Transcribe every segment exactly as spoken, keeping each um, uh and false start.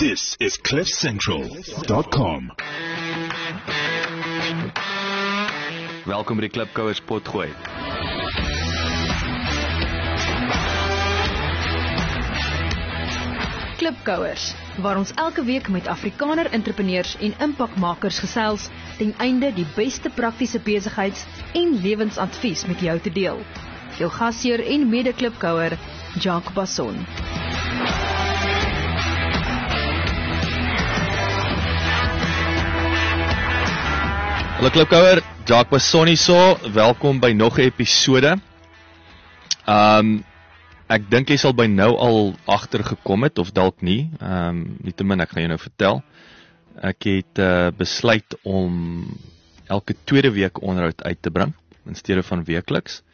This is cliff central dot com. Welkom by die Klipkouers potgooi. Klipkouers, waar ons elke week met Afrikaner entrepreneurs en impakmakers gesels, ten einde die beste praktiese besigheids- en lewensadvies met jou te deel. Jou gasheer en mede-klipkouer, Jacques Basson. Hallo Klipkouer, Jacques Basson hier, welkom by nog 'n episode. Um, ek dink jy sal by nou al agtergekom het, of dalk nie, um, nietemin ek gaan jou nou vertel. Ek het uh, besluit om elke tweede week onderhoud uit te bring, in steede van weekliks.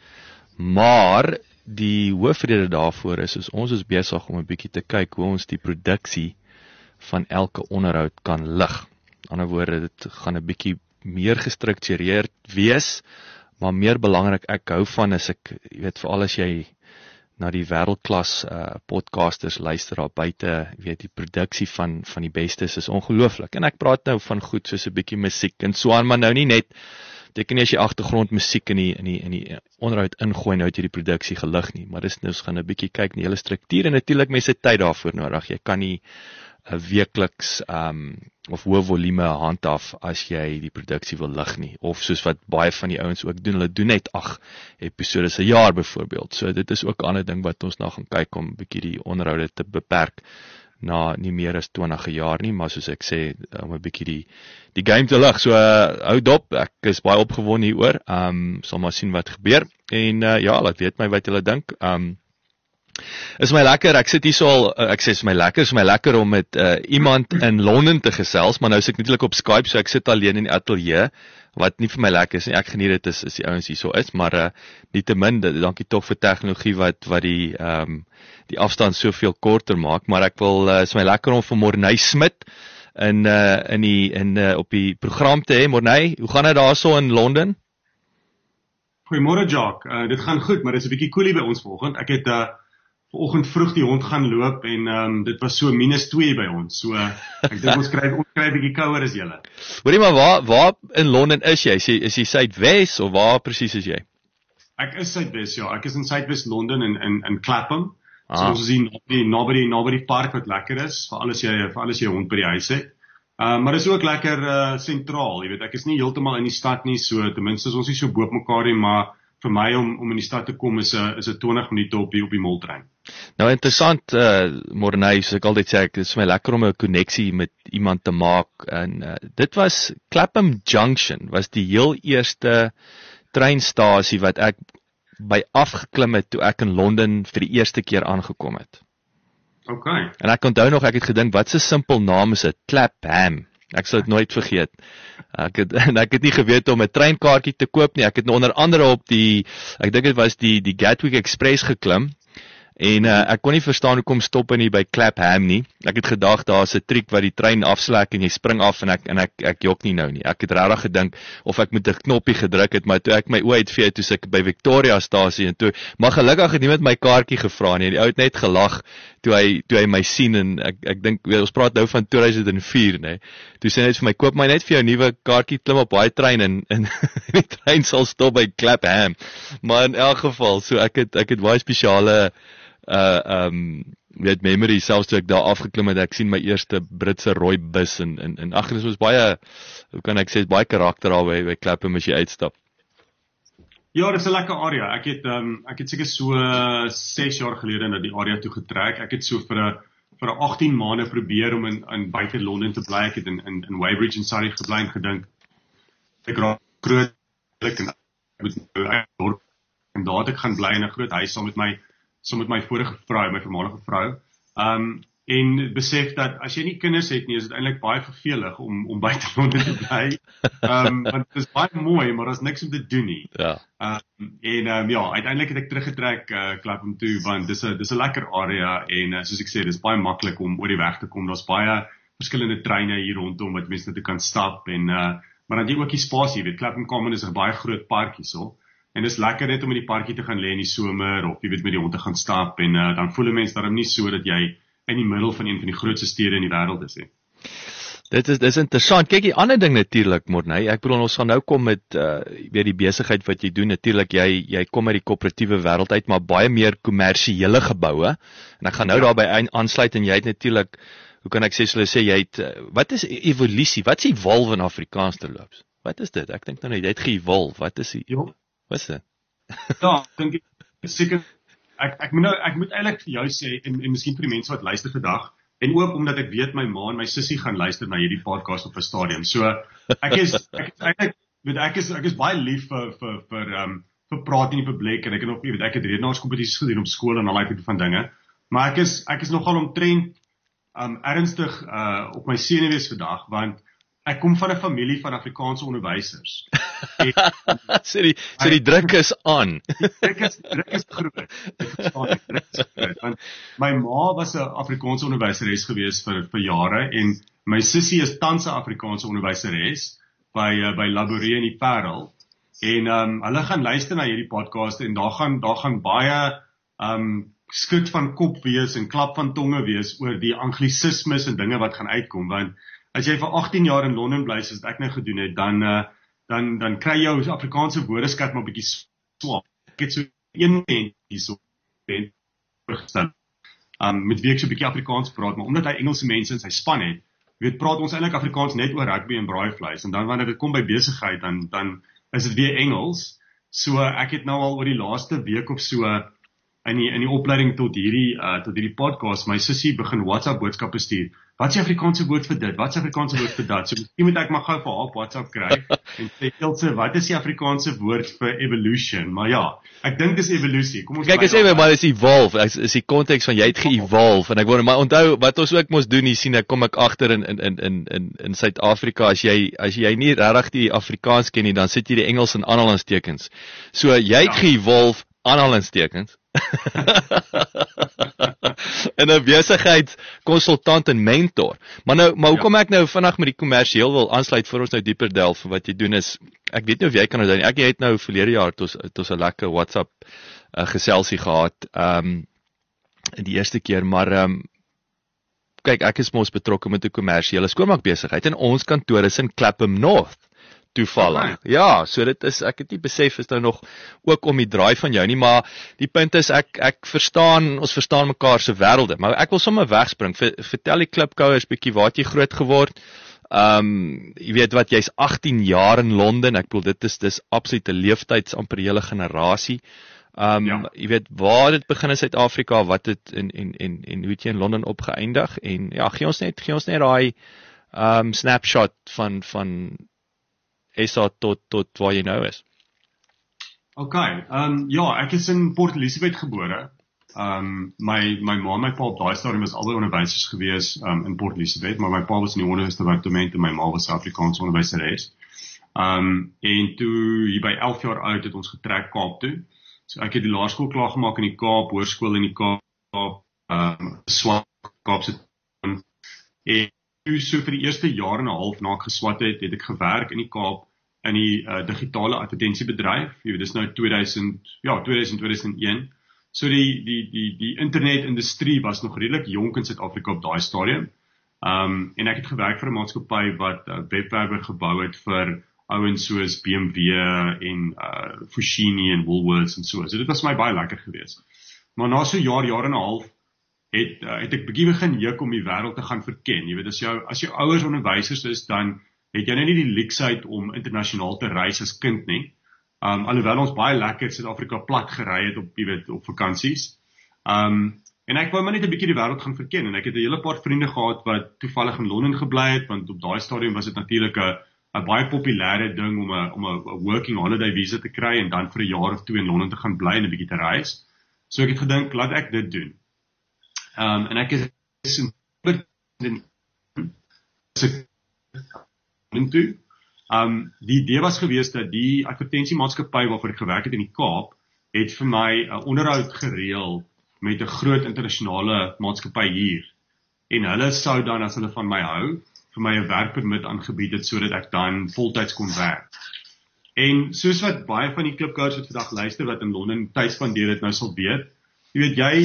Maar die hoofrede daarvoor is, is ons is besig om 'n bietjie te kyk hoe ons die produksie van elke onderhoud kan lig. Aan die ander woorde, dit gaan 'n bietjie meer gestruktureerd wees, maar meer belangrik, ek hou van as ek, jy weet, veral as jy na die wêreldklas uh, podcasters luister daar buite, weet die produksie van van die bestes is ongelooflik. En ek praat nou van goed soos 'n bietjie musiek en so aan, maar nou nie net teken nie as jy agtergrondmusiek in die in die in die onderhoud ingooi, nou het jy die produksie gelig nie, maar dis nou ons gaan 'n bietjie kyk na die hele struktuur en natuurlik mense tyd daarvoor nodig. Jy kan nie 'n weekliks um, of hoë volume handhaaf as jy die produksie wil lig nie, of soos wat baie van die ouens ook doen, hulle doen net ag episodes 'n jaar byvoorbeeld. So dit is ook 'n ander ding wat ons nou gaan kyk om 'n bietjie die onderhoude te beperk na nie meer as twintig jaar nie, maar soos ek sê, om 'n bietjie die die game te lig. So uh, hou dop, ek is baie opgewonde hieroor. Um sal maar sien wat gebeur en uh, ja, laat weet my wat julle dink. Um Is my lekker, ek sit hier so al, ek sê is my lekker, is my lekker om met uh, iemand in Londen te gesels, maar nou is ek natuurlik op Skype, so ek sit alleen in die ateljee, wat nie vir my lekker is nie, ek geniet dit is, is die ouens hier so is, maar uh, nietemin, dankie tog vir tegnologie wat, wat die, um, die afstand soveel korter maak, maar ek wil, uh, is my lekker om vir Morney Smit in, uh, in die, in, uh, op die program te hê. Morney, hoe gaan dit daar so in Londen? Goeiemôre Jacques, uh, dit gaan goed, maar dit is 'n bietjie koelie by ons vanoggend. Ek het uh, vanoggend vroeg die hond gaan loop en um, dit was so minus twee by ons. So uh, ek dink ons kry ons kry 'n bietjie kouer as julle. Hoorie maar waar waar in Londen is jy? Is jy is jy Suidwes of waar presies is jy? Ek is Suidwes, ja. Ek is in Suidwes Londen in in in Clapham. Ah. So ons is hier naby naby naby die park wat lekker is vir alles jy vir alles jy hond by die huis het. Uh, maar dit is ook lekker uh, sentraal, jy weet. Ek is nie heeltemal in die stad nie, so ten minste is ons nie so bo op mekaar nie, maar vir my om om in die stad te kom is 'n is 'n twintig minute op die op die moltrein. Nou interessant, uh, Morney, soos ek altyd sê, ek is vir my lekker om 'n koneksie met iemand te maak en uh, dit was Clapham Junction, was die heel eerste treinstasie wat ek by afgeklim het toe ek in Londen vir die eerste keer aangekom het. Okay. En ek onthou nog, ek het gedink, wat 'n simpel naam is dit, Clapham. Ek sal dit nooit vergeet. Ek het en ek het nie geweet om 'n treinkaartjie te koop nie. Ek het onder andere op die, ek dink dit was die die Gatwick Express geklim. En uh, ek kon nie verstaan hoekom stop hy nie by Clapham nie. Ek het gedag daar's 'n triek wat die trein afslek en jy spring af en ek en ek ek jok nie nou nie. Ek het regtig gedink of ek moet 'n knoppie gedruk het, maar toe ek my oë uitvee toe ek by Victoriastasie en toe, maar gelukkig het niemand my kaartjie gevra nie. Die ou het net gelag toe hy toe hy my sien en ek ek dink ons praat nou van twee duisend vier, nê. Toe sê hy net vir my, koop my net vir jou 'n nuwe kaartjie, klim op baie trein en en die trein sal stop by Clapham. Maar in elk geval, so ek het ek het baie spesiale uh um weet memory selfs toe ek daar afgeklim het, ek sien my eerste Britse rooi bus en en en ag, dit was baie, hoe kan ek sê, baie karakter daar by by Clapham as jy uitstap. Ja, dit is 'n lekker area. Ek het um, ek het seker so ses jaar gelede na die area toe getrek. Ek het so vir 'n vir 'n agttien maande probeer om in in buite Londen te bly. Ek het in in, in Weybridge en Surrey gebly en gedink ek raak groot en ek moet dorp en daar het ek gaan bly in 'n groot huis saam met my saam met my vorige vrou, my voormalige vrou. Um en besef dat as jy nie kinders het nie, is dit eintlik baie vervelig om om buite Londen te bly. Um want dit is baie mooi, maar daar's niks om te doen nie. Ja. Um en um ja, uiteindelik het ek teruggetrek uh, Clapham toe, want dis 'n dis 'n lekker area en uh, soos ek sê, dis baie maklik om oor die weg te kom. Daar's baie verskillende treine hier rondom wat mense net kan stap en uh maar dan jy ook die spasie, weet, Clapham Common is 'n baie groot park hierso. En dis lekker net om in die parkie te gaan lê in die somer of jy weet met die hond te gaan stap en uh, dan voel 'n mens daarom nie so dat jy in die middel van een van die grootste stede in die wêreld is. He. Dit is dis interessant. Kyk, die ander ding natuurlik, Morney. Ek bedoel ons gaan nou kom met uh weer die besigheid wat jy doen. Natuurlik jy jy kom uit die koöperatiewe wêreld uit, maar baie meer kommersiële geboue. En ek gaan nou ja. daarby aansluit en jy het natuurlik, hoe kan ek sê, hulle sê jy het uh, wat is evolusie? Wat is evolve in Afrikaans terloops? Wat is dit? Ek dink nou net jy het ge-evolve. Wat is die? Ja. Wat is dit? Ja, dink ek seker ek ek moet nou ek moet eintlik vir jou sê en en miskien vir die mense wat luister vandag. En ook omdat ek weet my ma en my sussie gaan luister na hierdie podcast op 'n stadium. So ek is ek is eintlik weet ek is ek is baie lief vir vir vir ehm um, vir praat in die publiek en ek het nog weet ek het redenaarskompetisies gedoen op skool en al daai tipe van dinge. Maar ek is ek is nogal omtrent ehm um, ernstig uh op my senuwees vandag want ek kom van 'n familie van Afrikaanse onderwysers. so die so die druk is aan. Druk is druk is groot. Ek verstaan dit. Druk is groot. Want my ma was 'n Afrikaanse onderwyseres gewees vir vir jare en my sussie is tans 'n Afrikaanse onderwyseres by uh, by Laborie in die Parel. En ehm um, hulle gaan luister na hierdie podcast en daar gaan daar gaan baie ehm um, skud van kop wees en klap van tonge wees oor die anglisismes en dinge wat gaan uitkom want as jy vir agttien jaar in Londen bly soos ek nou gedoen het, dan uh, dan dan kry jy jou Afrikaanse woordeskat maar 'n bietjie swak. Ek het so een mens hierso ben gestel. Um met wie ek so 'n bietjie Afrikaans praat, maar omdat hy Engelse mense in sy span het, weet praat ons eintlik Afrikaans net oor rugby en braaivleis en dan wanneer dit kom by besigheid dan dan is dit weer Engels. So ek het nou al oor die laaste week of so in die in die opleiding tot hierdie uh, tot hierdie podcast my sussie begin WhatsApp boodskappe stuur. Wat is die Afrikaanse woord vir dit? Wat is die Afrikaanse woord vir dat? So miskien moet ek maar gou vir haar op WhatsApp kry en sê Ilse, wat is die Afrikaanse woord vir evolution? Maar ja, ek dink dis evolusie. Kom ons kyk as jy maar is evolve, is, is die konteks van jy het ge-evolve en ek wou maar onthou wat ons ook mos doen hier sien ek kom ek agter in in in in in in Suid-Afrika as jy as jy nie regtig die Afrikaans ken nie, dan sit jy die Engels in aanhalingstekens. So jy het ja. ge-evolve aanhalingstekens. en 'n besigheidskonsultant en mentor. Maar nou, maar hoekom ja. ek nou vinnig met die kommersieel wil aansluit voor ons nou dieper delf vir wat jy doen is, ek weet nie of jy kan onthou nie. Ek het nou verlede jaar tot tot 'n lekker WhatsApp uh, geselsie gehad. Ehm um, die eerste keer, maar ehm um, kyk, ek is mos betrokke met 'n kommersiële skoonmaakbesigheid en ons kantoor is in Clapham North. Toevallig. Okay. Ja, so dit is ek het nie besef is nou nog ook om die draai van jou nie, maar die punt is ek ek verstaan, ons verstaan mekaar se wêrelde, maar ek wil sommer wegspring. Ver, vertel die klipkouers bietjie waar het jy groot geword? Ehm um, jy weet wat, jy's agttien jaar in Londen. Ek bedoel dit is dis absolute leeftyds amper hele generasie. Ehm um, ja. Jy weet waar dit begin in Suid-Afrika, wat het en en en en hoe het jy in Londen opgeëindig en ja, gee ons net gee ons net daai ehm um, snapshot van van S A tot tot waar jy nou is. OK, ehm um, ja, ek is in Port Elizabeth gebore. Ehm um, my my ma en my pa op daai stadium was albei onderwysers gewees um, in Port Elizabeth, maar my pa was in die onderwysdepartement en my ma was 'n Afrikaanse onderwyseres. Ehm um, en toe hier by elf jaar oud het ons getrek Kaap toe. So ek het die laerskool klaar gemaak in die Kaap, hoërskool in die Kaap, ehm um, swat Kaapse en toe so vir die eerste jaar en 'n half na ek geswat het, het ek gewerk in die Kaap in die uh, digitale advertensiebedryf. Jy weet dis nou tweeduisend ja, tweeduisend tweeduisend een. So die die die die internetindustrie was nog redelik jonk in Suid-Afrika op daai stadium. Um en ek het gewerk vir 'n maatskappy wat uh, webwerwe gebou het vir ouens soos B M W en uh Foschini en Woolworths en so. So dit was my baie lekker geweest. Maar na so 'n jaar, jaar en 'n half het uh, het ek bietjie begin juk om die wêreld te gaan verken. Jy weet as jou as jou ouers onderwysers is, dan het jy nou nie die luksheid om internasionaal te reis as kind nie. Um alhoewel ons baie lekker Suid-Afrika plat gery het op jy weet op vakansies. Um en ek wou maar net 'n bietjie die wêreld gaan verken en ek het 'n hele paar vriende gehad wat toevallig in Londen gebly het, want op daai stadium was dit natuurlik 'n 'n baie populêre ding om 'n om 'n working holiday visa te kry en dan vir 'n jaar of twee in Londen te gaan bly en 'n bietjie te reis. So ek het gedink laat ek dit doen. Um en ek is in in toe. Um die idee was geweest dat die advertensiemaatskappy waarvoor ek gewerk het in die Kaap het vir my 'n uh, onderhoud gereël met 'n groot internasionale maatskappy hier. En hulle sou dan as hulle van my hou, vir my 'n werkpermit aangebied het sodat ek dan voltyds kon werk. En soos wat baie van die klipkouers wat vandag luister wat in Londen tyd spandeer het nou sal weet, jy weet jy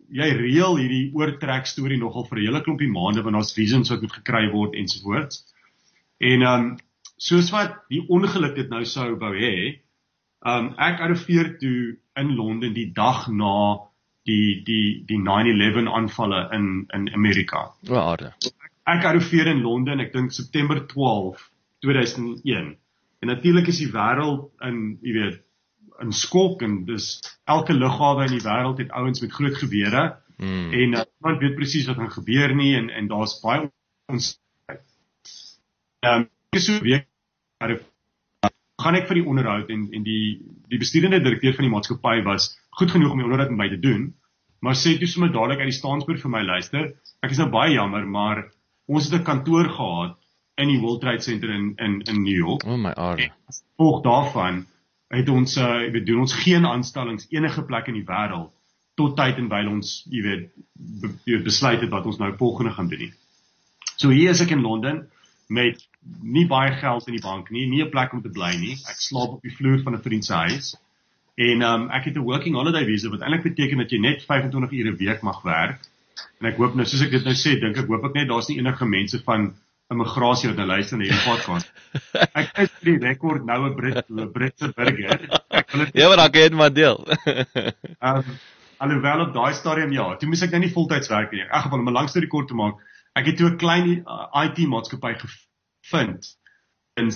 jy reël hierdie oortrek storie nogal vir 'n hele klompie maande want daar's reasons wat moet gekry word ensovoorts. En um, soos wat die ongeluk dit nou sou wou hê, um, ek arriveer toe in Londen die dag na die die die nine eleven aanvalle in in Amerika. O, aarde. Ek arriveer in Londen, ek dink September twaalfde, tweeduisend een. En natuurlik is die wêreld in, jy weet, in skok en dis elke lughawe in die wêreld het ouens met groot gewere Mm. en uh, niemand weet presies wat gaan gebeur nie en en daar's baie ons ehm um, so week gaan ek vir die onderhoud en en die die bestuurende direkteur van die maatskappy was goed genoeg om die onderhoud met my te doen, maar sê toe sommer dadelik uit die staanspoort vir my luister, ek is nou baie jammer, maar ons het 'n kantoor gehad in die World Trade Center in in in New York. O my aarde. Volg daarvan het ons uh, we doen ons geen aanstellings enige plek in die wêreld tot tyd en wyl ons, jy weet, be, besluit het wat ons nou volgende gaan doen nie. So hier is ek in Londen met nie baie geld in die bank nie, nie 'n plek om te bly nie. Ek slaap op die vloer van 'n vriend se huis. En um, ek het 'n working holiday visa wat eintlik beteken dat jy net vyf-en-twintig ure 'n week mag werk. En ek hoop nou, soos ek dit nou sê, dink ek hoop ek net daar's nie enige mense van immigrasie wat nou luister na hierdie podcast. Ek is vir die rekord nou 'n Brit, 'n Britse burger. Ek wil dit Ja, maar dan kan jy dit maar deel. um, alhoewel op daai stadium ja, toe moes ek nou nie voltyds werk nie. In elk geval om 'n lang storie kort te maak, ek het toe 'n klein uh, I T maatskappy gevind in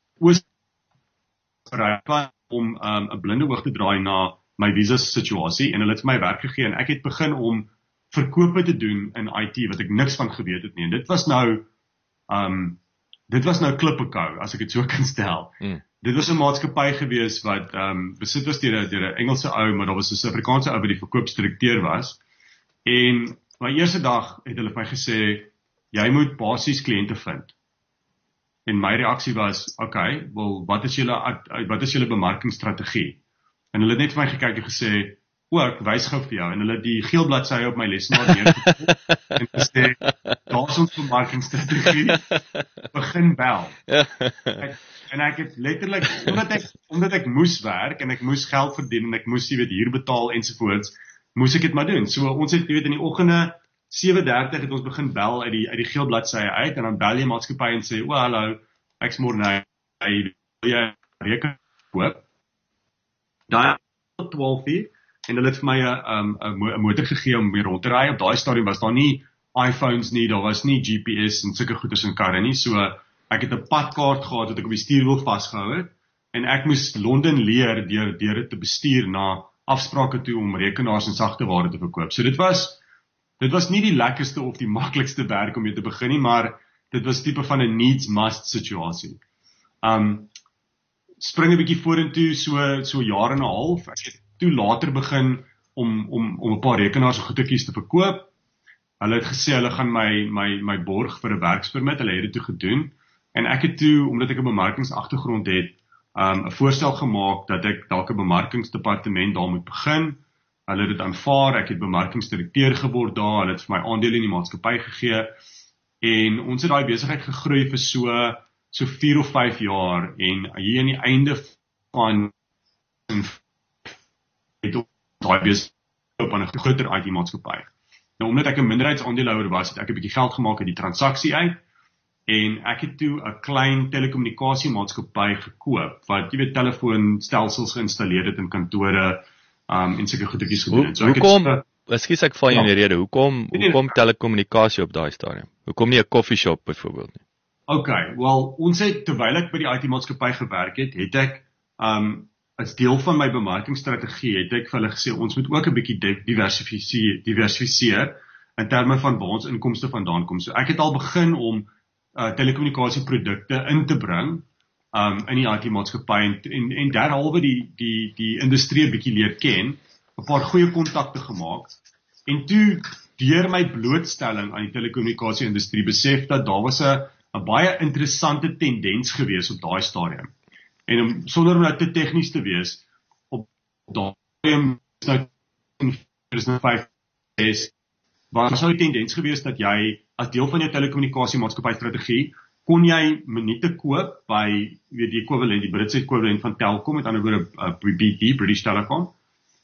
Oostenryk om um, 'n blinde oog te draai na my visa situasie en hulle het vir my werk gegee en ek het begin om verkope te doen in I T wat ek niks van geweet het nie. En dit was nou um dit was nou klippekou as ek dit so kan stel. Mm. Dit was 'n maatskappy gewees wat um besit was deur 'n deur 'n Engelse ou, maar daar was 'n Suid-Afrikaanse ou wat die verkoopsdirekteur was. En my eerste dag het hulle vir my gesê jy moet basies kliënte vind. En my reaksie was, okay, wel wat is julle wat is julle bemarkingsstrategie? En hulle het net vir my gekyk en gesê, o, ek wys gou vir jou en hulle het die geel bladsy op my lesenaar neergesit en gesê, daar's ons bemarkingsstrategie. Begin bel. Ek, en ek het letterlik omdat ek omdat ek moes werk en ek moes geld verdien en ek moes jy weet huur betaal ensovoorts, moes ek dit maar doen. So ons het jy weet in die oggende sewe dertig het ons begin bel uit die uit die geel bladsy uit en dan bel jy maatskappy en sê, o, hallo, ek's môre hy wil jy rekening koop. Daai twaalf uur en hulle het vir my 'n um, 'n motor gegee om mee rond te ry. Op daai stadium was daar nie iPhones nie, daar was nie G P S en sulke goeders in karre nie. So ek het 'n padkaart gehad wat ek op die stuurwiel vasgehou het en ek moes Londen leer deur deur dit te bestuur na afsprake toe om rekenaars en sagteware te verkoop. So dit was dit was nie die lekkerste of die maklikste werk om mee te begin nie, maar dit was tipe van 'n needs must situasie. Um spring 'n bietjie vorentoe so so jaar en 'n half. Ek het toe later begin om om om 'n paar rekenaars en goedetjies te verkoop. Hulle het gesê hulle gaan my my my borg vir 'n werkspermit. Hulle het dit toe gedoen en ek het toe omdat ek 'n bemarkingsagtergrond het, um 'n voorstel gemaak dat ek dalk 'n bemarkingsdepartement daar moet begin. Hulle het dit aanvaar. Ek het bemarkingsdirekteur geword daar. Hulle het vir my aandele in die maatskappy gegee en ons het daai besigheid gegroei vir so so vier of vyf jaar en hier aan die einde van het ons daai besigheid op 'n groter I T maatskappy. Nou omdat ek 'n minderheidsaandeelhouer was, het ek 'n bietjie geld gemaak uit die transaksie uit en ek het toe 'n klein telekommunikasiemaatskappy gekoop wat jy weet telefoonstelsels geïnstalleer het in kantore um en sulke goedetjies gedoen het. So ek Hoekom, het ekskuus ek val jou in die rede, hoekom Nee, nee. hoekom telekommunikasie op daai stadium? Hoekom nie 'n koffieshop byvoorbeeld nie? Okay, wel ons het terwyl ek by die I T maatskappy gewerk het, het ek um as deel van my bemarkingsstrategie het ek vir hulle gesê ons moet ook 'n bietjie diversifiseer, diversifiseer in terme van waar ons inkomste vandaan kom. So ek het al begin om uh, telekommunikasieprodukte in te bring um in die I T maatskappy en en, en derhalwe die die die industrie 'n bietjie leer ken, 'n paar goeie kontakte gemaak en toe deur my blootstelling aan die telekommunikasie-industrie besef dat daar was 'n 'n baie interessante tendens gewees op daai stadium. En om, sonder om nou te tegnies te wees, op daai stadium is nou tweeduisend vyf is was nou die tendens gewees dat jy as deel van jou telekommunikasiemaatskappy strategie kon jy minute koop by weet die ekwivalent, die Britse ekwivalent van Telkom, met ander woorde uh, B T, British Telecom.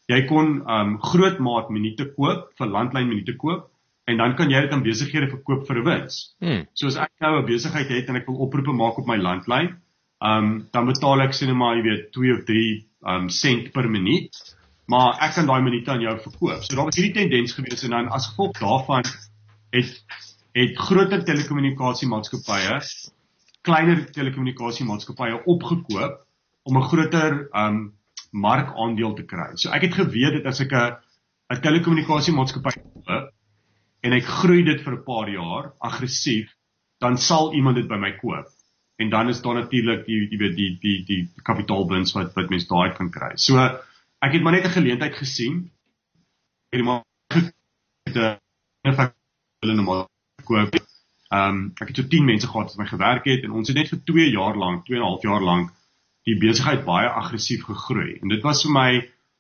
jy kon um, grootmaat minute koop, vir landlyn minute koop, en dan kan jy dit aan besighede verkoop vir 'n wins. Hmm. So as ek nou 'n besigheid het en ek wil oproepe maak op my landlyn, um, dan betaal ek sê net maar, jy weet, twee of drie um, sent per minuut, maar ek kan daai minute aan jou verkoop. So daar was hierdie tendens gewees, en dan as gevolg daarvan het, het groter telekommunikasiemaatskappye, kleiner telekommunikasiemaatskappye opgekoop om 'n groter um, markaandeel te kry. So ek het geweet dat as ek 'n 'n telekommunikasiemaatskappy koop en ek groei dit vir 'n paar jaar aggressief, dan sal iemand dit by my koop. En dan is daar natuurlik die die die die die, die kapitaalwins wat wat mense daai kan kry. So ek het maar net 'n geleentheid gesien. Ek het maar het 'n hulle normaal koop. Um, ek het so tien mense gehad wat my gewerk het, en ons het net vir twee jaar lank, twee en 'n half jaar lank, die besigheid baie aggressief gegroei. En dit was vir my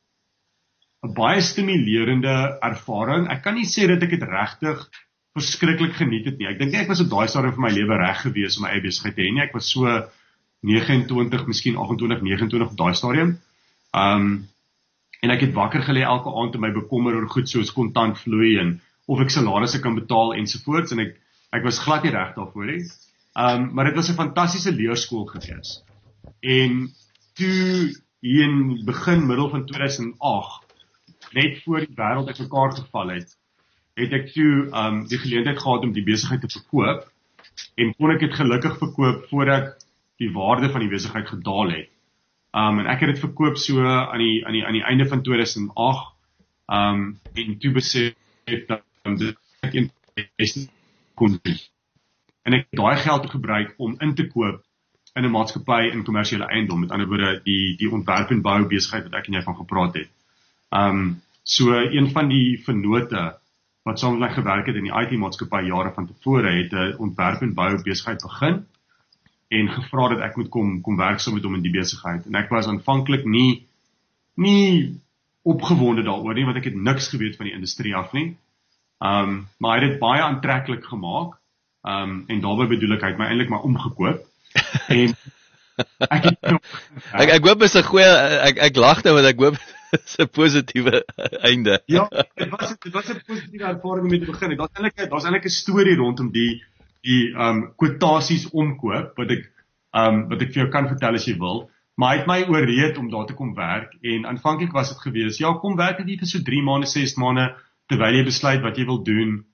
'n baie stimulerende ervaring. Ek kan nie sê dat ek dit regtig verskriklik geniet het nie. Ek dink nie ek was op daai stadium vir my lewe reg gewees om my eie besigheid te hê nie. Ek was so negenentwintig, miskien agentwintig, negenentwintig op daai stadium. Um, en ek het wakker gelê elke aand en my bekommer oor goed soos kontant vloei en of ek salarisse kan betaal ensovoorts, en ek ek was glad nie reg daarvoor nie. Um, maar dit was 'n fantastiese leerskool gewees. En toe hier in begin middel van tweeduisend agt, net voor die wêreld uitmekaar geval het, het ek toe um, die geleentheid gehad om die besigheid te verkoop, en kon ek dit gelukkig verkoop voordat die waarde van die besigheid gedaal het. Um, en ek het dit verkoop so aan die, aan die, aan die einde van tweeduisend agt, um, en toe besef dat um, dit ek een kon doen. En ek het daai geld gebruik om in te koop in 'n maatskappy in kommersiële eiendom, met ander woorde die die ontwerp en bou besigheid wat ek en jy van gepraat het. Um, so een van die vennote wat saam met my gewerk het in die I T-maatskappy jare van tevore, het 'n ontwerp en bou besigheid begin en gevra dat ek moet kom kom werk saam met hom in die besigheid. En ek was aanvanklik nie nie opgewonde daaroor nie, want ek het niks geweet van die industrie af nie. Um, maar hy het dit baie aantreklik gemaak. Um, en daarbey bedoel ek, hy het my eintlik maar omgekoop. En ek het nog, ek ek hoop is 'n goeie ek ek lag nou want ek hoop is 'n positiewe einde. Ja, dit was dit was 'n positiewe ervaring om mee te begin. Daar's eintlik daar's eintlik 'n storie rondom die die um kwotasies omkoop wat ek um wat ek vir jou kan vertel as jy wil. Maar hy het my ooreed om daar te kom werk, en aanvanklik was dit gewees, ja, kom werk net hier vir so drie maande, ses maande terwyl jy besluit wat jy wil doen.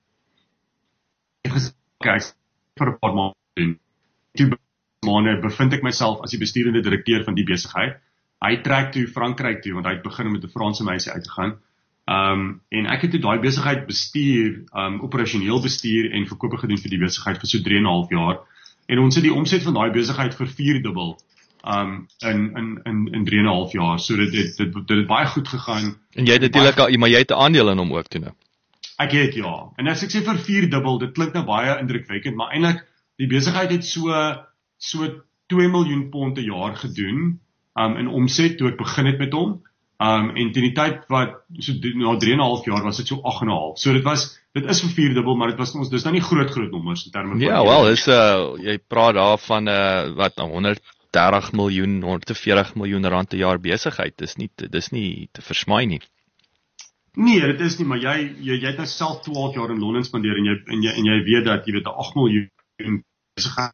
Ek gesê kyk vir 'n paar maande doen. Toe maande bevind ek myself as die bestuurende direkteur van die besigheid. Hy trek toe Frankryk toe, want hy het begin met 'n Franse meisie uit te gaan. Um, en ek het toe daai besigheid bestuur, um, operasioneel bestuur en verkope gedoen vir die besigheid vir so drie en 'n half jaar. En ons het die omset van daai besigheid vervierdubbel um, in in in in drie en 'n half jaar. So dit dit dit, dit het baie goed gegaan. En jy het natuurlik al, maar jy het 'n aandeel in hom ook toe nou. Ek het ja. En as ek sê vervierdubbel, dit klink nou baie indrukwekkend, maar eintlik die besigheid het so so twee miljoen pond per jaar gedoen um, in omset toe ek begin het met hom. Um, en teen die tyd wat so na drie en 'n half jaar was dit so agt en 'n half. So dit was dit is vervierdubbel, maar dit was ons dis nou nie groot groot nommers in terme van. Ja, wel, is uh jy praat daar van uh wat nou honderddertig miljoen, honderdveertig miljoen rand per jaar besigheid. Dis nie dis nie te versmaai nie. Nee, dit is nie, maar jy jy, jy het nou self twaalf jaar in Londen spandeer en jy en jy en jy weet dat jy weet 'n agt miljoen besigheid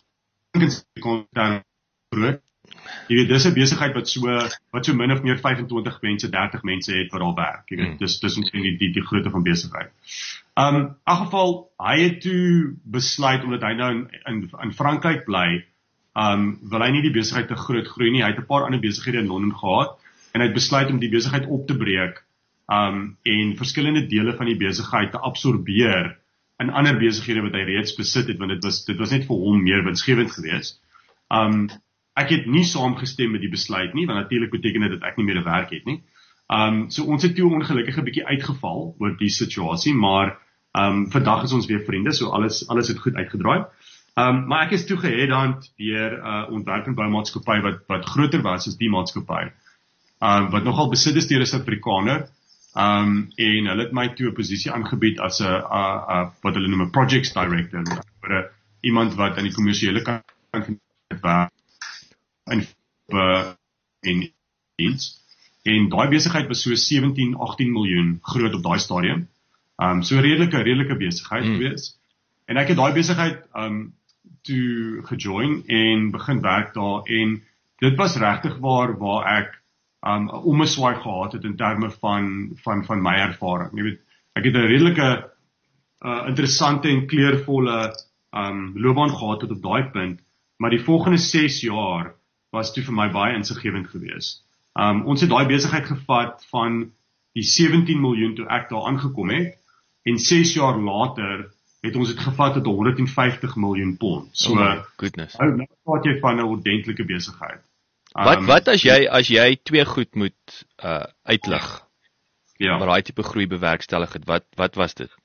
kon daar groot. Jy weet, dis 'n besigheid wat so wat so min of meer vyfentwintig mense, dertig mense het wat daar werk. Jy weet, mm. dis dis omtrent die die, die grootte van besigheid. Um in elk geval, hy het toe besluit omdat hy nou in in, in Frankryk bly, um wil hy nie die besigheid te groot groei nie. Hy het 'n paar ander besighede in Londen gehad en hy het besluit om die besigheid op te breek um en verskillende dele van die besigheid te absorbeer in ander besighede wat hy reeds besit het, want dit was dit was net vir hom meer winsgewend geweest. Um Ek het nie saamgestem met die besluit nie, want natuurlik beteken dit dat ek nie meer 'n werk het nie. Um, so ons het toe ongelukkig 'n bietjie uitgeval oor die situasie, maar um, vandag is ons weer vriende, so alles alles het goed uitgedraai. Um, maar ek is toe geheadhunt deur 'n uh, ontwerp en boumaatskappy wat wat groter was as die maatskappy, um, wat nogal besit is deur 'n Suid-Afrikaner, um, en hulle het my toe 'n posisie aangebied as 'n wat hulle noem 'n projects director, vir iemand wat aan die kommersiële kant van werk en in diens. En daai besigheid was so sewentien, agttien miljoen groot op daai stadium. Um so 'n redelike redelike besigheid mm. gewees. En ek het daai besigheid um toe gejoin en begin werk daar en dit was regtig waar waar ek um 'n ommeswaai gehad het in terme van van van my ervaring. Jy weet, ek het 'n redelike uh, interessante en kleurvolle um loopbaan gehad tot op daai punt, maar die volgende ses jaar was toe vir my baie insiggewend geweest. Um ons het daai besigheid gevat van die sewentien miljoen toe ek daar aangekom het en ses jaar later het ons dit gevat tot honderd en vyftig miljoen pond. So, oh my goodness. Nou praat jy van 'n ordentlike besigheid. Um, wat wat as jy as jy twee goed moet uh uitlig? Ja. Maar daai tipe groei bewerkstellig het. Wat wat was dit?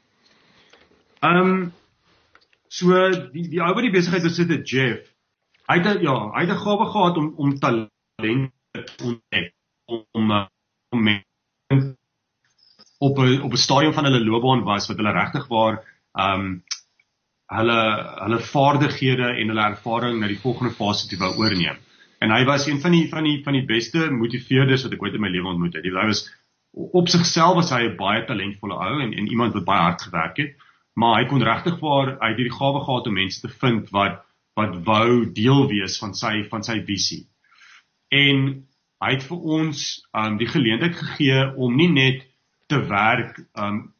Ehm um, so die die ou wat die besigheid besit het, Jeff. Hy het ja, hy het 'n gawe gehad om om talent te ontdek om om, om mense op 'n op 'n stadium van hulle loopbaan was wat hulle regtig waar um hulle hulle vaardighede en hulle ervaring na die volgende fase toe wou oorneem. En hy was een van die van die van die beste motiveerders wat ek ooit in my lewe ontmoet het. Hy was op sigself was hy 'n baie talentvolle ou en en iemand wat baie hard gewerk het, maar hy kon regtig waar hy het hierdie gawe gehad om mense te vind wat wat wou deel wees van sy van sy visie. En hy het vir ons um die geleentheid gegee om nie net te werk um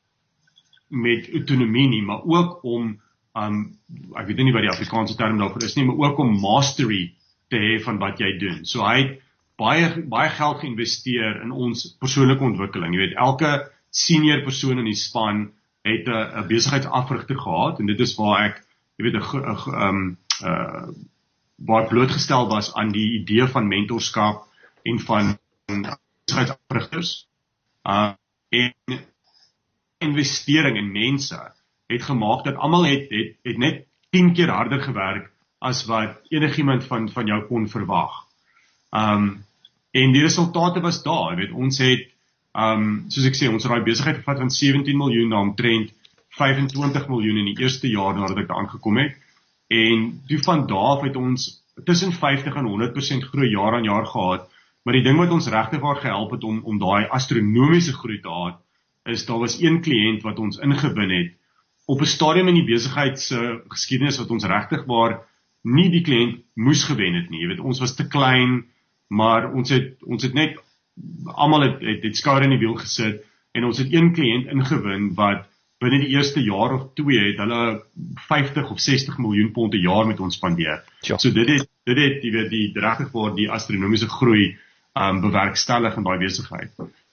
met autonomie nie, maar ook om um ek weet nie wat die Afrikaanse term daarvoor is nie, maar ook om mastery te hê van wat jy doen. So hy het baie baie geld geïnvesteer in ons persoonlike ontwikkeling. Jy weet, elke senior persoon in die span het 'n 'n besigheidsafrigter gehad en dit is waar ek, jy weet, 'n um uh waar blootgestel was aan die idee van mentorskap en van besigheidsafrigters. Uh en investering in mense het gemaak dat almal het, het het net tien keer harder gewerk as wat enigiemand van van jou kon verwag. Um en die resultate was daar, jy weet, ons het um soos ek sê, ons het daai besigheid gevat van sewentien miljoen na omtrent vyf en twintig miljoen in die eerste jaar nadat ek daar aangekom het. En toe van daar af het ons tussen vyftig en honderd persent groei jaar aan jaar gehad. Maar die ding wat ons regtig waar gehelp het om om daai astronomiese groei te hê, is daar was een kliënt wat ons ingewin het op 'n stadium in die besigheid se geskiedenis wat ons regtig waar nie die kliënt moes gewen het nie. Jy weet, ons was te klein, maar ons het ons het net almal het het, het skouer in die wiel gesit en ons het een kliënt ingewin wat binne die eerste jaar of twee het hulle vyftig of sestig miljoen pond per jaar met ons spandeer. Ja. So dit het dit het jy weet die regtig waar die astronomiese groei um bewerkstellig in daai besigheid.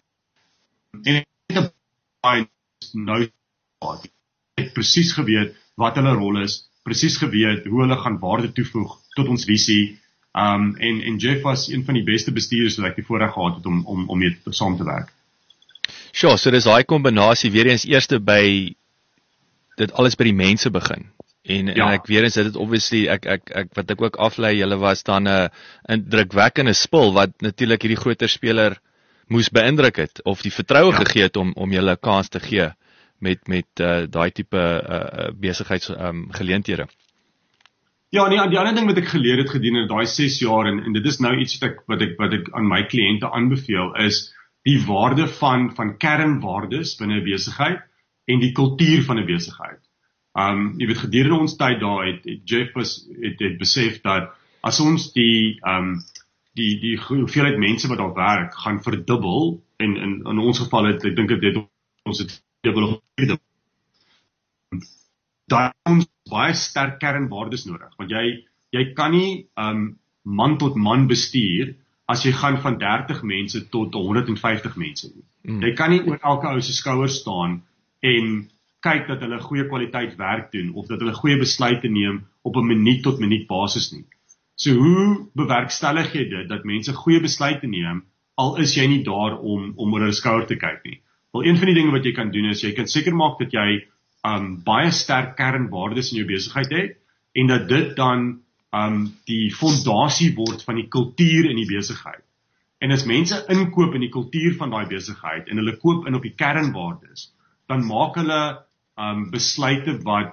En ek het baie nou het presies geweet wat hulle rol is, presies geweet hoe hulle gaan waarde toevoeg tot ons visie. Um en en Jeff was een van die beste bestuurders wat ek die voorreg gehad het om om om mee saam te werk. Sure, so dis daai kombinasie weer eens eerste by dit alles by die mense begin. En ja. en ek weer eens dit het obviously ek ek ek wat ek ook aflei, julle was dan 'n 'n indrukwekkende spul wat natuurlik hierdie groter speler moes beïndruk het of die vertroue ja. gegee het om om julle 'n kans te gee met met uh, daai tipe uh, besigheids um, geleenthede. Ja, nee, die ander ding wat ek geleer het gedurende daai ses jaar en en dit is nou iets wat ek wat ek wat ek aan my kliënte aanbeveel is die waarde van van kernwaardes binne 'n besigheid en die kultuur van 'n besigheid. Um jy weet gedurende ons tyd daar het, het Jeff was het, het besef dat as ons die um die die hoeveelheid mense wat daar werk gaan verdubbel en in in ons geval het ek dink dit ons het dubbel daar ons baie sterk kernwaardes nodig want jy jy kan nie um man tot man bestuur as jy gaan van dertig mense tot honderd en vyftig mense nie. Mm. Jy kan nie oor elke ou se skouers staan en kyk dat hulle goeie kwaliteit werk doen of dat hulle goeie besluite neem op 'n minuut tot minuut basis nie. So hoe bewerkstellig jy dit dat mense goeie besluite neem al is jy nie daar om om oor hulle skouer te kyk nie. Wel een van die dinge wat jy kan doen is jy kan seker maak dat jy um baie sterk kernwaardes in jou besigheid het en dat dit dan um die fondasie word van die kultuur in die besigheid. En as mense inkoop in die kultuur van daai besigheid en hulle koop in op die kernwaardes, dan maak hulle um besluite wat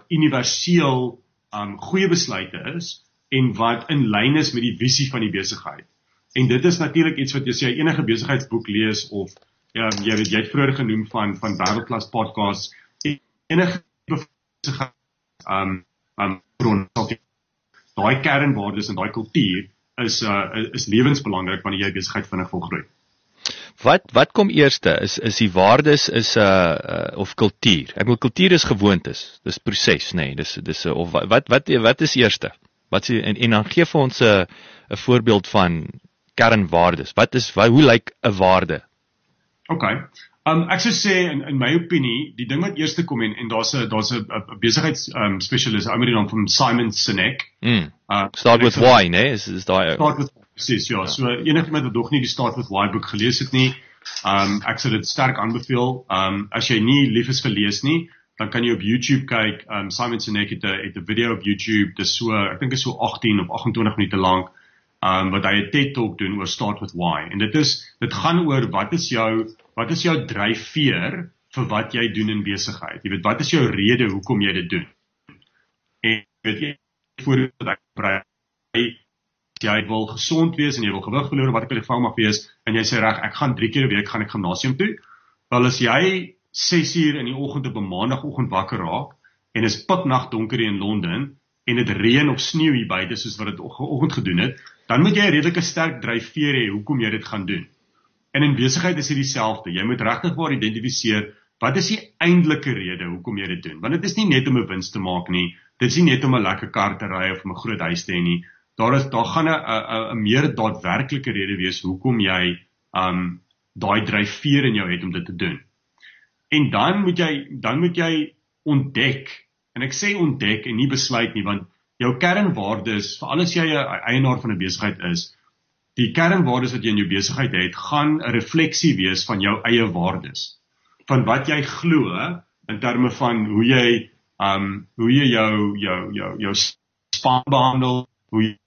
universeel um goeie besluite is en wat in lyn is met die visie van die besigheid. En dit is natuurlik iets wat as jy enige besigheidsboek lees of ja, jy weet jy het vroeër genoem van van wêreldklas podcasts, enige besigheid um um bron daai kernwaardes en daai kultuur is uh, is lewensbelangrik wanneer jy besigheid vinnig wil groei. Wat wat kom eerste? Is is die waardes is 'n uh, uh, of kultuur? Ek bedoel kultuur is gewoontes. Dis proses, nê. Nee, dis dis uh, of wat wat wat is eerste? Wat is en, en dan gee vir ons 'n uh, 'n voorbeeld van kernwaardes. Wat is wat, hoe lyk 'n waarde? OK. Um ek sou sê in in my opinie, die ding wat eerste kom en en daar's 'n daar's 'n besigheids um spesialist, ou met die naam van Simon Sinek. Mm. Uh, start with why, né? Nee? Is is daai Start with presies, ja. ja. So enigiemand wat nog nie die Start with Why boek gelees het nie, um ek sou dit sterk aanbeveel. Um as jy nie lief is vir lees nie, dan kan jy op YouTube kyk. Um Simon Sinek het 'n het 'n video op YouTube, dis so ek dink is so agttien of agt-en-twintig minute lank. Um wat hy 'n TED Talk doen oor Start with Why. En dit is dit gaan oor wat is jou wat is jou dryfveer vir wat jy doen in besigheid. Jy weet wat is jou rede hoekom jy dit doen? En weet jy voordat ek brei jy wil gesond wees en jy wil gewig verloor wat ek in geval mag wees en jy sê reg ek gaan drie keer 'n week gaan ek gimnasium toe. Wel as jy ses uur in die oggend op 'n maandagooggend wakker raak en is piknag donker in Londen en dit reën of sneeu hier buite soos wat dit oggend gedoen het, dan moet jy 'n redelike sterk dryfveer hê hoekom jy dit gaan doen. En in besigheid is dit dieselfde. Jy moet regtig waar identifiseer wat is die eintlike rede hoekom jy dit doen. Want dit is nie net om 'n wins te maak nie. Dit is nie net om 'n lekker kar te ry of om 'n groot huis te hê nie. Daar is daar gaan 'n 'n 'n meer daadwerklike rede wees hoekom jy um daai dryfveer in jou het om dit te doen. En dan moet jy dan moet jy ontdek. En ek sê ontdek en nie besluit nie, want jou kernwaardes, veral as jy 'n eienaar van 'n besigheid is, die kernwaardes wat jy in jou besigheid het, gaan 'n refleksie wees van jou eie waardes. Van wat jy glo in terme van hoe jy um hoe jy jou jou jou jou span behandel, hoe jy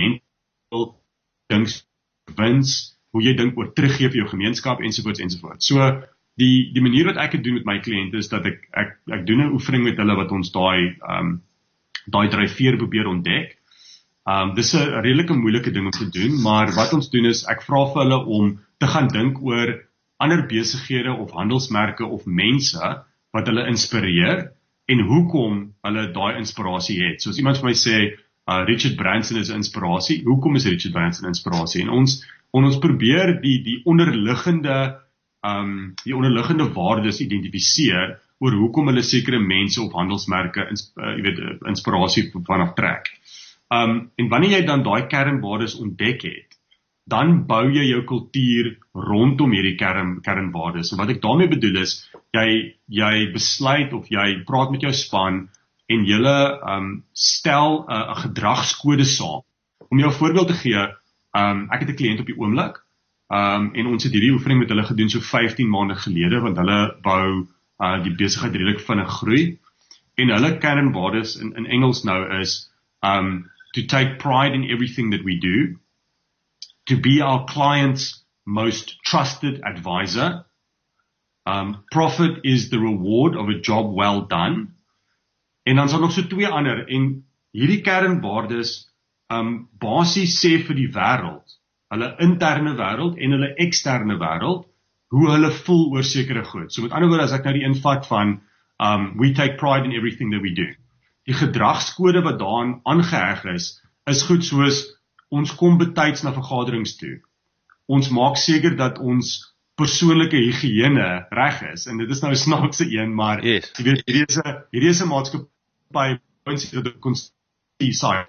dink wins, hoe jy dink oor teruggee vir jou gemeenskap ensovoorts ensovoorts. So die die manier wat ek dit doen met my kliënte is dat ek ek ek doen 'n oefening met hulle wat ons daai um daai dryfveer probeer ontdek. Um dis 'n redelike moeilike ding om te doen, maar wat ons doen is ek vra vir hulle om te gaan dink oor ander besighede of handelsmerke of mense wat hulle inspireer en hoekom hulle daai inspirasie het. So as iemand vir my sê uh, Richard Branson is 'n inspirasie, hoekom is Richard Branson 'n inspirasie? En ons en ons probeer die die onderliggende um die onderliggende waardes identifiseer oor hoekom hulle sekere mense of handelsmerke ins, uh, jy weet inspirasie vanaf trek. Um en wanneer jy dan daai kernwaardes ontdek het, dan bou jy jou kultuur rondom hierdie kern kernwaardes. En wat ek daarmee bedoel is, jy jy besluit of jy praat met jou span en julle um stel 'n uh, gedragskode saam. Om jou 'n voorbeeld te gee, um ek het 'n kliënt op die oomblik, um en ons het hierdie oefening met hulle gedoen so vyftien maande gelede, want hulle wou uh, die besigheid redelik vinnig groei. En hulle kernwaardes in in Engels nou is um to take pride in everything that we do, to be our client's most trusted advisor. Um, profit is the reward of a job well done. En dan is daar nog so twee ander, en hierdie kernwaardes um, basies sê vir die wêreld, hulle interne wêreld en hulle eksterne wêreld, hoe hulle voel oor sekere goed. So met ander woorde, as ek nou die invat van um, we take pride in everything that we do. Die gedragskode wat daaraan aangeheg is, is goed soos ons kom betyds na vergaderings toe. Ons maak seker dat ons persoonlike higiëne reg is. En dit is nou 'n snaakse een, maar yes. Jy weet, hierdie is 'n hierdie is 'n maatskappy wat dit konstitusie sê.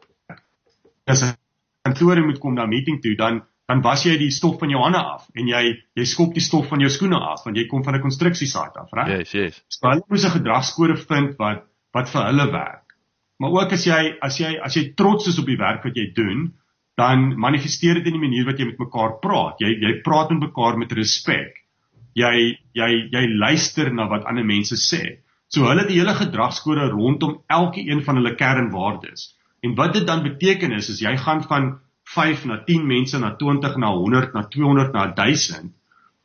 As 'n kantoor moet kom na 'n meeting toe, dan dan was jy die stof van jou hande af en jy jy skop die stof van jou skoene af want jy kom van 'n konstruksiesite af, reg? Yes, yes. So hulle moet 'n gedragskode vind wat wat vir hulle werk. Maar ook as jy as jy as jy trots is op die werk wat jy doen, dan manifesteer dit in die manier wat jy met mekaar praat. Jy jy praat met mekaar met respek. Jy jy jy luister na wat ander mense sê. So hulle het die hele gedragskode rondom elke een van hulle kernwaardes. En wat dit dan beteken is, is jy gaan van vyf na tien mense na twintig na honderd na tweehonderd na duisend,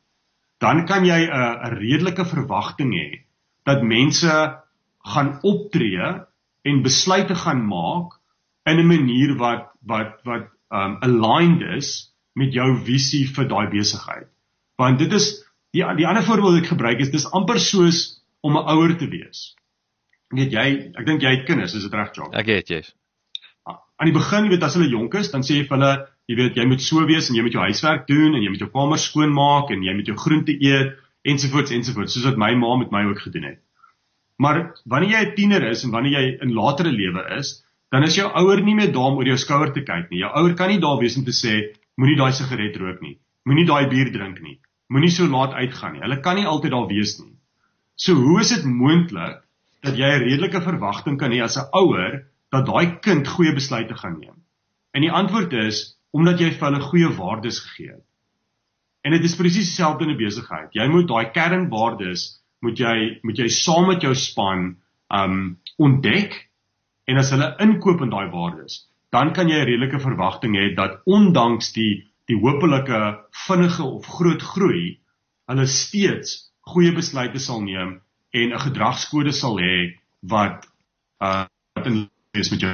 dan kan jy 'n 'n redelike verwagting hê dat mense gaan optree en besluite gaan maak in 'n manier wat wat wat um aligned is met jou visie vir daai besigheid. Want dit is, die, die ander voorbeeld wat ek gebruik is, dis amper soos om 'n ouer te wees. Weet jy, ek dink jy het kinders, is dit reg, Jock? Ek het, yes. Aan die begin, jy weet, as hulle jonk is, dan sê jy vir hulle, jy weet, jy moet so wees, en jy moet jou huiswerk doen, en jy moet jou kamer skoonmaak, en jy moet jou groente eet, ensovoorts, ensovoorts, soos wat my ma met my ook gedoen het. Maar wanneer jy 'n tiener is, en wanneer jy in latere lewe is, dan is jou ouer nie meer daar om oor jou skouer te kyk nie. Jou ouer kan nie daar wees om te sê, moenie daai sigaret rook nie, moenie daai bier drink nie, moenie so laat uitgaan nie. Hulle kan nie altyd daar wees nie. So hoe is dit moontlik dat jy 'n redelike verwagting kan hê as 'n ouer dat daai kind goeie besluite gaan neem? En die antwoord is omdat jy vir hulle goeie waardes gegee het. En dit is presies dieselfde in 'n besigheid. Jy moet daai kernwaardes moet jy moet jy saam met jou span um ontdek, en as hulle inkoop in daai waardes, dan kan jy 'n redelike verwagting hê dat ondanks die die hopelike vinnige of groot groei, hulle steeds goeie besluite sal neem en 'n gedragskode sal hê wat uh wat in is met jou.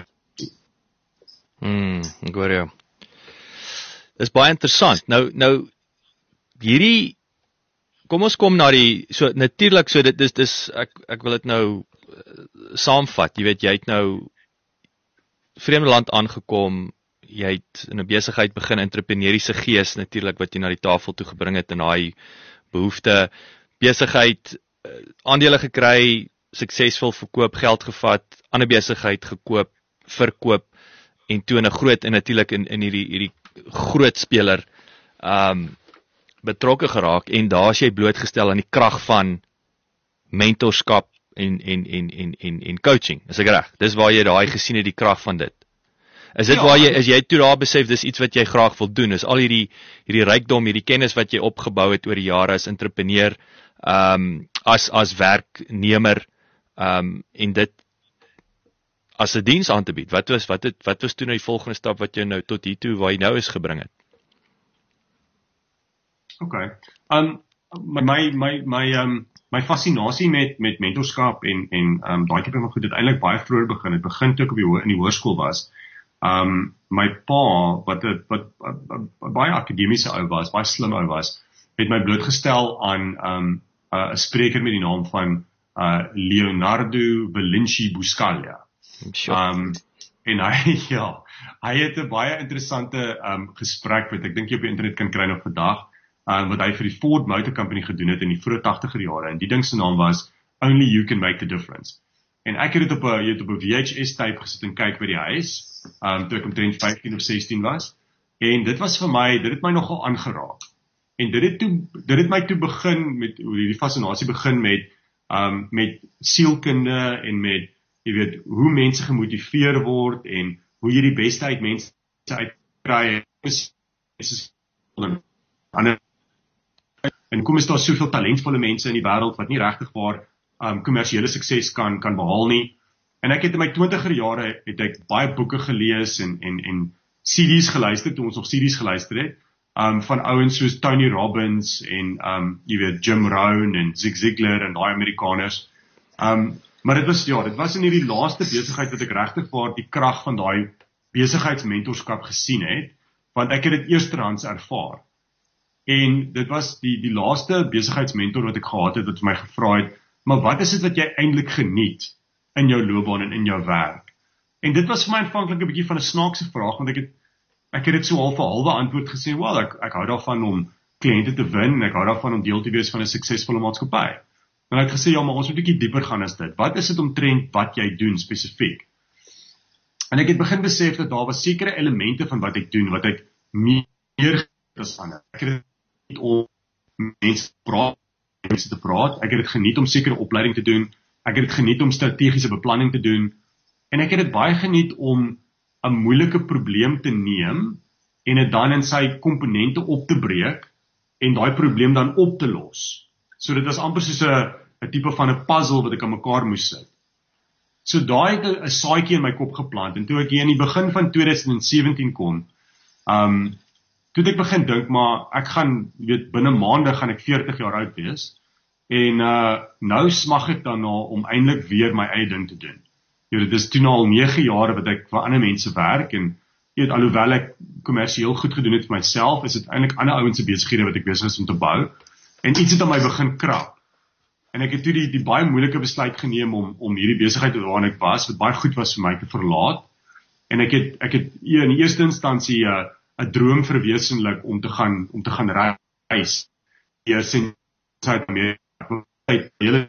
Hmm, ek hoor jou. Dis baie interessant. Nou nou hierdie kom ons kom na die so natuurlik so dit is dis ek ek wil dit nou uh, saamvat. Jy weet jy het nou vreemde land aangekom, jy het in 'n besigheid begin, entrepreneuriese gees natuurlik wat jy na die tafel toe gebring het en daai behoefte besigheid uh, aandele gekry, suksesvol verkoop, geld gevat, ander besigheid gekoop, verkoop en toe in 'n groot en natuurlik in in hierdie hierdie groot speler um betrokke geraak en daar is jy blootgestel aan die krag van mentorskap en en en en en en coaching. Is ek reg? Dis waar jy daai gesien het die krag van dit. Is dit ja, waar jy is jy toe daar besef dis iets wat jy graag wil doen? Is al hierdie hierdie rykdom, hierdie kennis wat jy opgebou het oor die jare as entrepreneur, um as as werknemer, um en dit as 'n diens aan te bied. Wat was wat het wat was toe nou die volgende stap wat jou nou tot hier toe waar jy nou is gebring het? Okay. Um my my my um my fascinasie met met mentorskap en en um daai tipe van goed het eintlik baie vroeër begin. Dit begin toe ek op die in die hoërskool was. Um my pa wat 'n wat, wat, wat baie akademiese ou was, baie slim ou was, het my blootgestel aan um 'n uh, spreker met die naam van uh Leonardo da Vinci Buscaglia. Sure. Um en hy ja, hy het 'n baie interessante um gesprek wat ek dink jy op die internet kan kry nog vandag. Um, wat hy vir die Ford Motor Company gedoen het in die vroeë tagtiger jare, en die ding se naam was Only You Can Make the Difference. En ek het dit op 'n jy het op 'n V H S tape gesit en kyk by die huis, um, toe ek omtrent vyftien of sestien was, en dit was vir my, dit het my nogal aangeraak. En dit het toe, dit het my toe begin met hoe die fascinasie begin met um, met sielkunde en met, jy weet, hoe mense gemotiveer word en hoe jy die beste uit mense uitkry. Ander En kom is daar soveel talentvolle mense in die wêreld wat nie regtig waar um, kommersiële sukses kan kan behaal nie. En ek het in my twintiger jare het ek baie boeke gelees en en en C D's geluister toe ons nog C D's geluister het, um van ouens soos Tony Robbins en um jy weet Jim Rohn en Zig Ziglar en daai Amerikaners. Um maar dit was ja, dit was in hierdie laaste besigheid wat ek regtig waar die krag van daai besigheidsmentorskap gesien het, want ek het dit eerstehands ervaar. En dit was die die laaste besigheidsmentor wat ek gehad het wat vir my gevra het, maar wat is dit wat jy eintlik geniet in jou loopbaan en in jou werk? En dit was vir my aanvanklik 'n bietjie van 'n snaakse vraag, want ek het ek het dit so half 'n halwe antwoord gesê, wel ek ek hou daarvan om kliënte te wen en ek hou daarvan om deel te wees van 'n suksesvolle maatskappy. En ek het gesê ja, maar ons moet 'n bietjie dieper gaan as dit. Wat is dit omtrent wat jy doen spesifiek? En ek het begin besef dat daar was sekere elemente van wat ek doen wat ek meer as ander. Ek het om mense te praat, mense te praat. Ek het dit geniet om sekere opleiding te doen. Ek het dit geniet om strategiese beplanning te doen. En ek het dit baie geniet om 'n moeilike probleem te neem en dit dan in sy komponente op te breek en daai probleem dan op te los. So dit was amper soos 'n 'n tipe van 'n puzzle wat ek aan mekaar moes sit. So daai het 'n saadjie in my kop geplant en toe ek hier in die begin van twintig sewentien kom, um toe ek begin dink, maar ek gaan, weet, binne maande gaan ek veertig jaar oud wees, en uh, nou smag ek daarna om eintlik weer my eie ding te doen. Jy weet, dit is toe nou al nege jare wat ek vir ander mense werk, en jy weet, alhoewel ek kommersieel goed gedoen het vir myself, is dit eintlik ander ouens se besighede wat ek besig is om te bou. En iets het aan my begin krap. En ek het toe die, die baie moeilike besluit geneem om, om hierdie besigheid waarin ek was, wat baie goed was vir my te verlaat. En ek het, ek het in die eerste instansie 'n uh, 'n droom verwesenlik om te gaan, om te gaan reis. Eers in Suid-Amerika, hele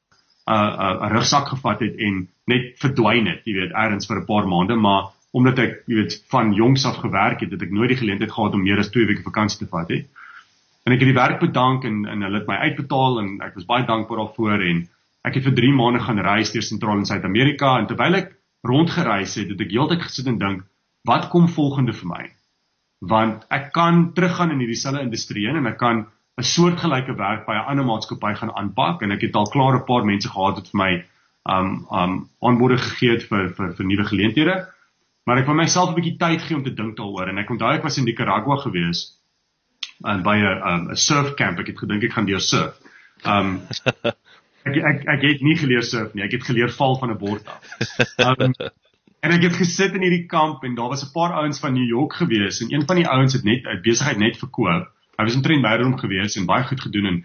'n rugsak gevat het en net verdwyn het, jy weet, ergens vir 'n paar maande, maar omdat ek, jy weet, van jongs af gewerk het, het ek nooit die geleentheid gehad om meer as twee weke vakansie te vat het. En ek het die werk bedank en, en hulle het my uitbetaal en ek was baie dankbaar daarvoor en ek het vir drie maande gaan reis deur Sentraal en Suid-Amerika en terwyl ek rondgereis het, het ek heeltyd gesit en dink, wat kom volgende vir my? Want ek kan teruggaan in hierdie selfe industrie en ek kan 'n soortgelyke werk by 'n ander maatskappy gaan aanpak en ek het al klaar 'n paar mense gehad wat vir my um um aanbode gegee het vir vir vir nuwe geleenthede. Maar ek wou myself 'n bietjie tyd gee om te dink daaroor en ek onthou ek was in Nicaragua gewees en by 'n um, 'n surf camp. Ek het gedink ek gaan deur surf. Um ek, ek ek het nie geleer surf nie. Ek het geleer val van 'n bord af. Um, en ek het gesit in hierdie kamp en daar was 'n paar ouens van New York gewees en een van die ouens het net 'n besigheid net verkoop. Hy was omtrent myderdom gewees en baie goed gedoen en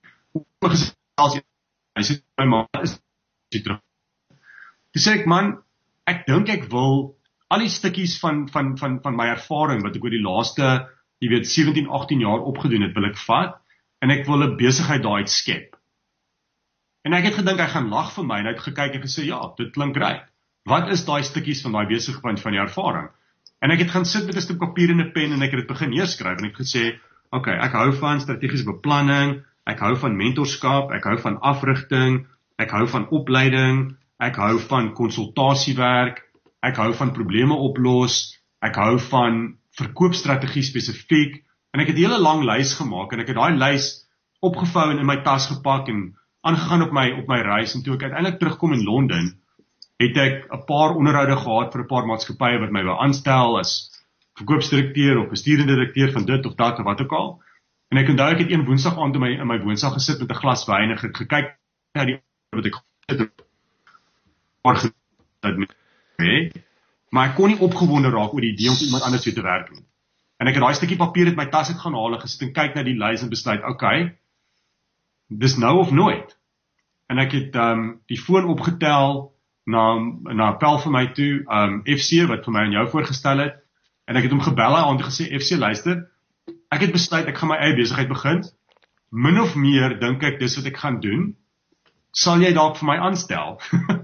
gesels hy sê my ma is terug. Toe sê ek, man, ek dink ek wil al die stukkies van van van van my ervaring wat ek oor die laaste, jy weet, sewentien, agttien jaar opgedoen het, wil ek vat en ek wil 'n besigheid daaruit skep. En ek het gedink hy gaan lag vir my en hy het gekyk en gesê, ja, dit klink reg. Wat is daai stukkies van daai besigheid van die ervaring? En ek het gaan sit met 'n stuk papier en 'n pen en ek het dit begin neerskryf en ek het gesê, oké, okay, ek hou van strategiese beplanning, ek hou van mentorskap, ek hou van afrigting, ek hou van opleiding, ek hou van konsultasiewerk, ek hou van probleme oplos, ek hou van verkoopstrategie spesifiek, en ek het 'n hele lang lys gemaak, en ek het daai lys opgevou en in my tas gepak, en aangegaan op my, op my reis, en toe ek uiteindelik terugkom in Londen, het ek 'n paar onderhoude gehad vir 'n paar maatskappye wat my wou aanstel as verkoopsdirekteur of bestuurende direkteur van dit of dat of wat ook al. En ek onthou ek het een woensdag aand in my in my woonstel gesit met 'n glas wyn en gekyk na die wat ek het. Maar ek kon nie opgewonde raak oor die idee om vir iemand anders so te werk nie. En ek het daai stukkie papier uit my tas uit gaan haal en gesit en kyk na die lys en besluit, okay, dis nou of nooit. En ek het um, die foon opgetel na na 'n pel vir my toe, um, F C wat vir my en jou voorgestel het. En ek het hom gebel aan en gesê, F C, luister, ek het besluit, ek gaan my eie besigheid begin, min of meer, dink ek, dis wat ek gaan doen, sal jy dalk vir my aanstel?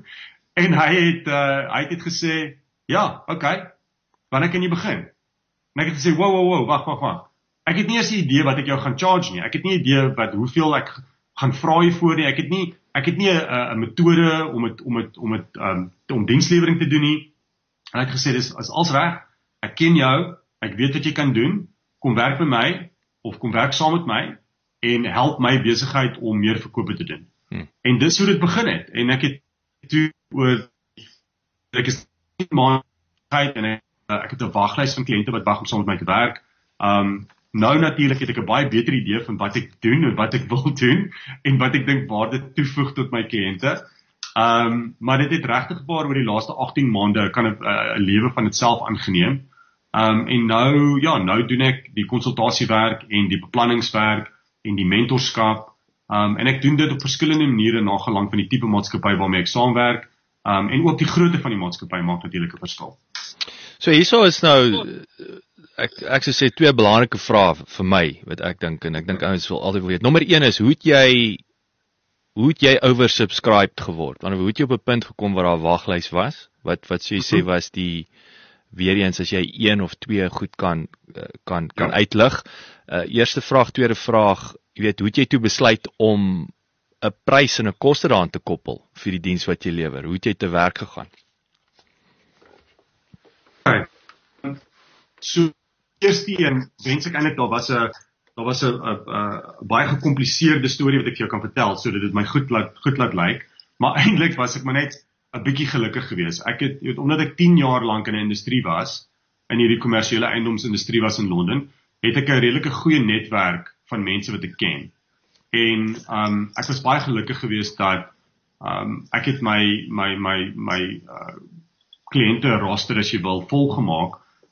En hy het, uh, hy het gesê, ja, okay, wanneer kan jy begin? En ek het gesê, wow, wow, wow, wacht, wacht, wacht, ek het nie eens 'n idee wat ek jou gaan charge nie, ek het nie 'n idee wat, hoeveel ek gaan vra hiervoor nie, ek het nie, ek het nie 'n metode om het, om het, om het, um, om dienslewering te doen nie, en hy het gesê, dis is als reg, ek ken jou, ek weet wat jy kan doen, kom werk by my, of kom werk saam met my, en help my besigheid om meer verkope te doen. Hmm. En dis hoe dit begin het, en ek het toe oor, ek is maand, en ek, ek het 'n waglys van kliënte wat wag om saam met my te werk. Um, nou natuurlik het ek 'n baie beter idee van wat ek doen, en wat ek wil doen, en wat ek dink waarde toevoeg tot my kliënte. Um, maar dit het regtig waar oor die laaste agttien maande kan 'n uh, lewe van itself aangeneem. Um, en nou, ja, nou doen ek die konsultasiewerk en die beplanningswerk en die mentorskap. Um, en ek doen dit op verskillende maniere na gelang van die tipe maatskappy waarmee ek saamwerk. Um, en ook die grootte van die maatskappy maak natuurlik 'n verskil. So hierso is nou, ek ek sou sê twee belangrike vrae vir my wat ek dink en ek dink ouens wil altyd wil weet. Nommer een is, hoe het jy hoe het jy oversubscribed geword? Want hoe het jy op 'n punt gekom waar daar 'n waglys was? Wat wat sou jy sê was die weer eens as jy een of twee goed kan kan kan ja. uitlig. Uh, eerste vraag, tweede vraag, jy weet, hoe het jy toe besluit om 'n prys en 'n koste daaraan te koppel vir die diens wat jy lewer? Hoe het jy te werk gegaan? Okay. So eerste een, wens ek eintlik daar was 'n daar was 'n baie gekompliseerde storie wat ek vir jou kan vertel sodat dit my goed laat goed laat lyk, maar eintlik was ek maar net 'n bietjie gelukkig geweest. Ek het, het omdat ek tien jaar lank in 'n industrie was, in hierdie kommersiële eiendomsindustrie was in Londen, het ek 'n redelike goeie netwerk van mense wat ek ken. En um, ek was baie gelukkig geweest dat um, ek het my my my my uh, kliënte roster as jy wil volgemaak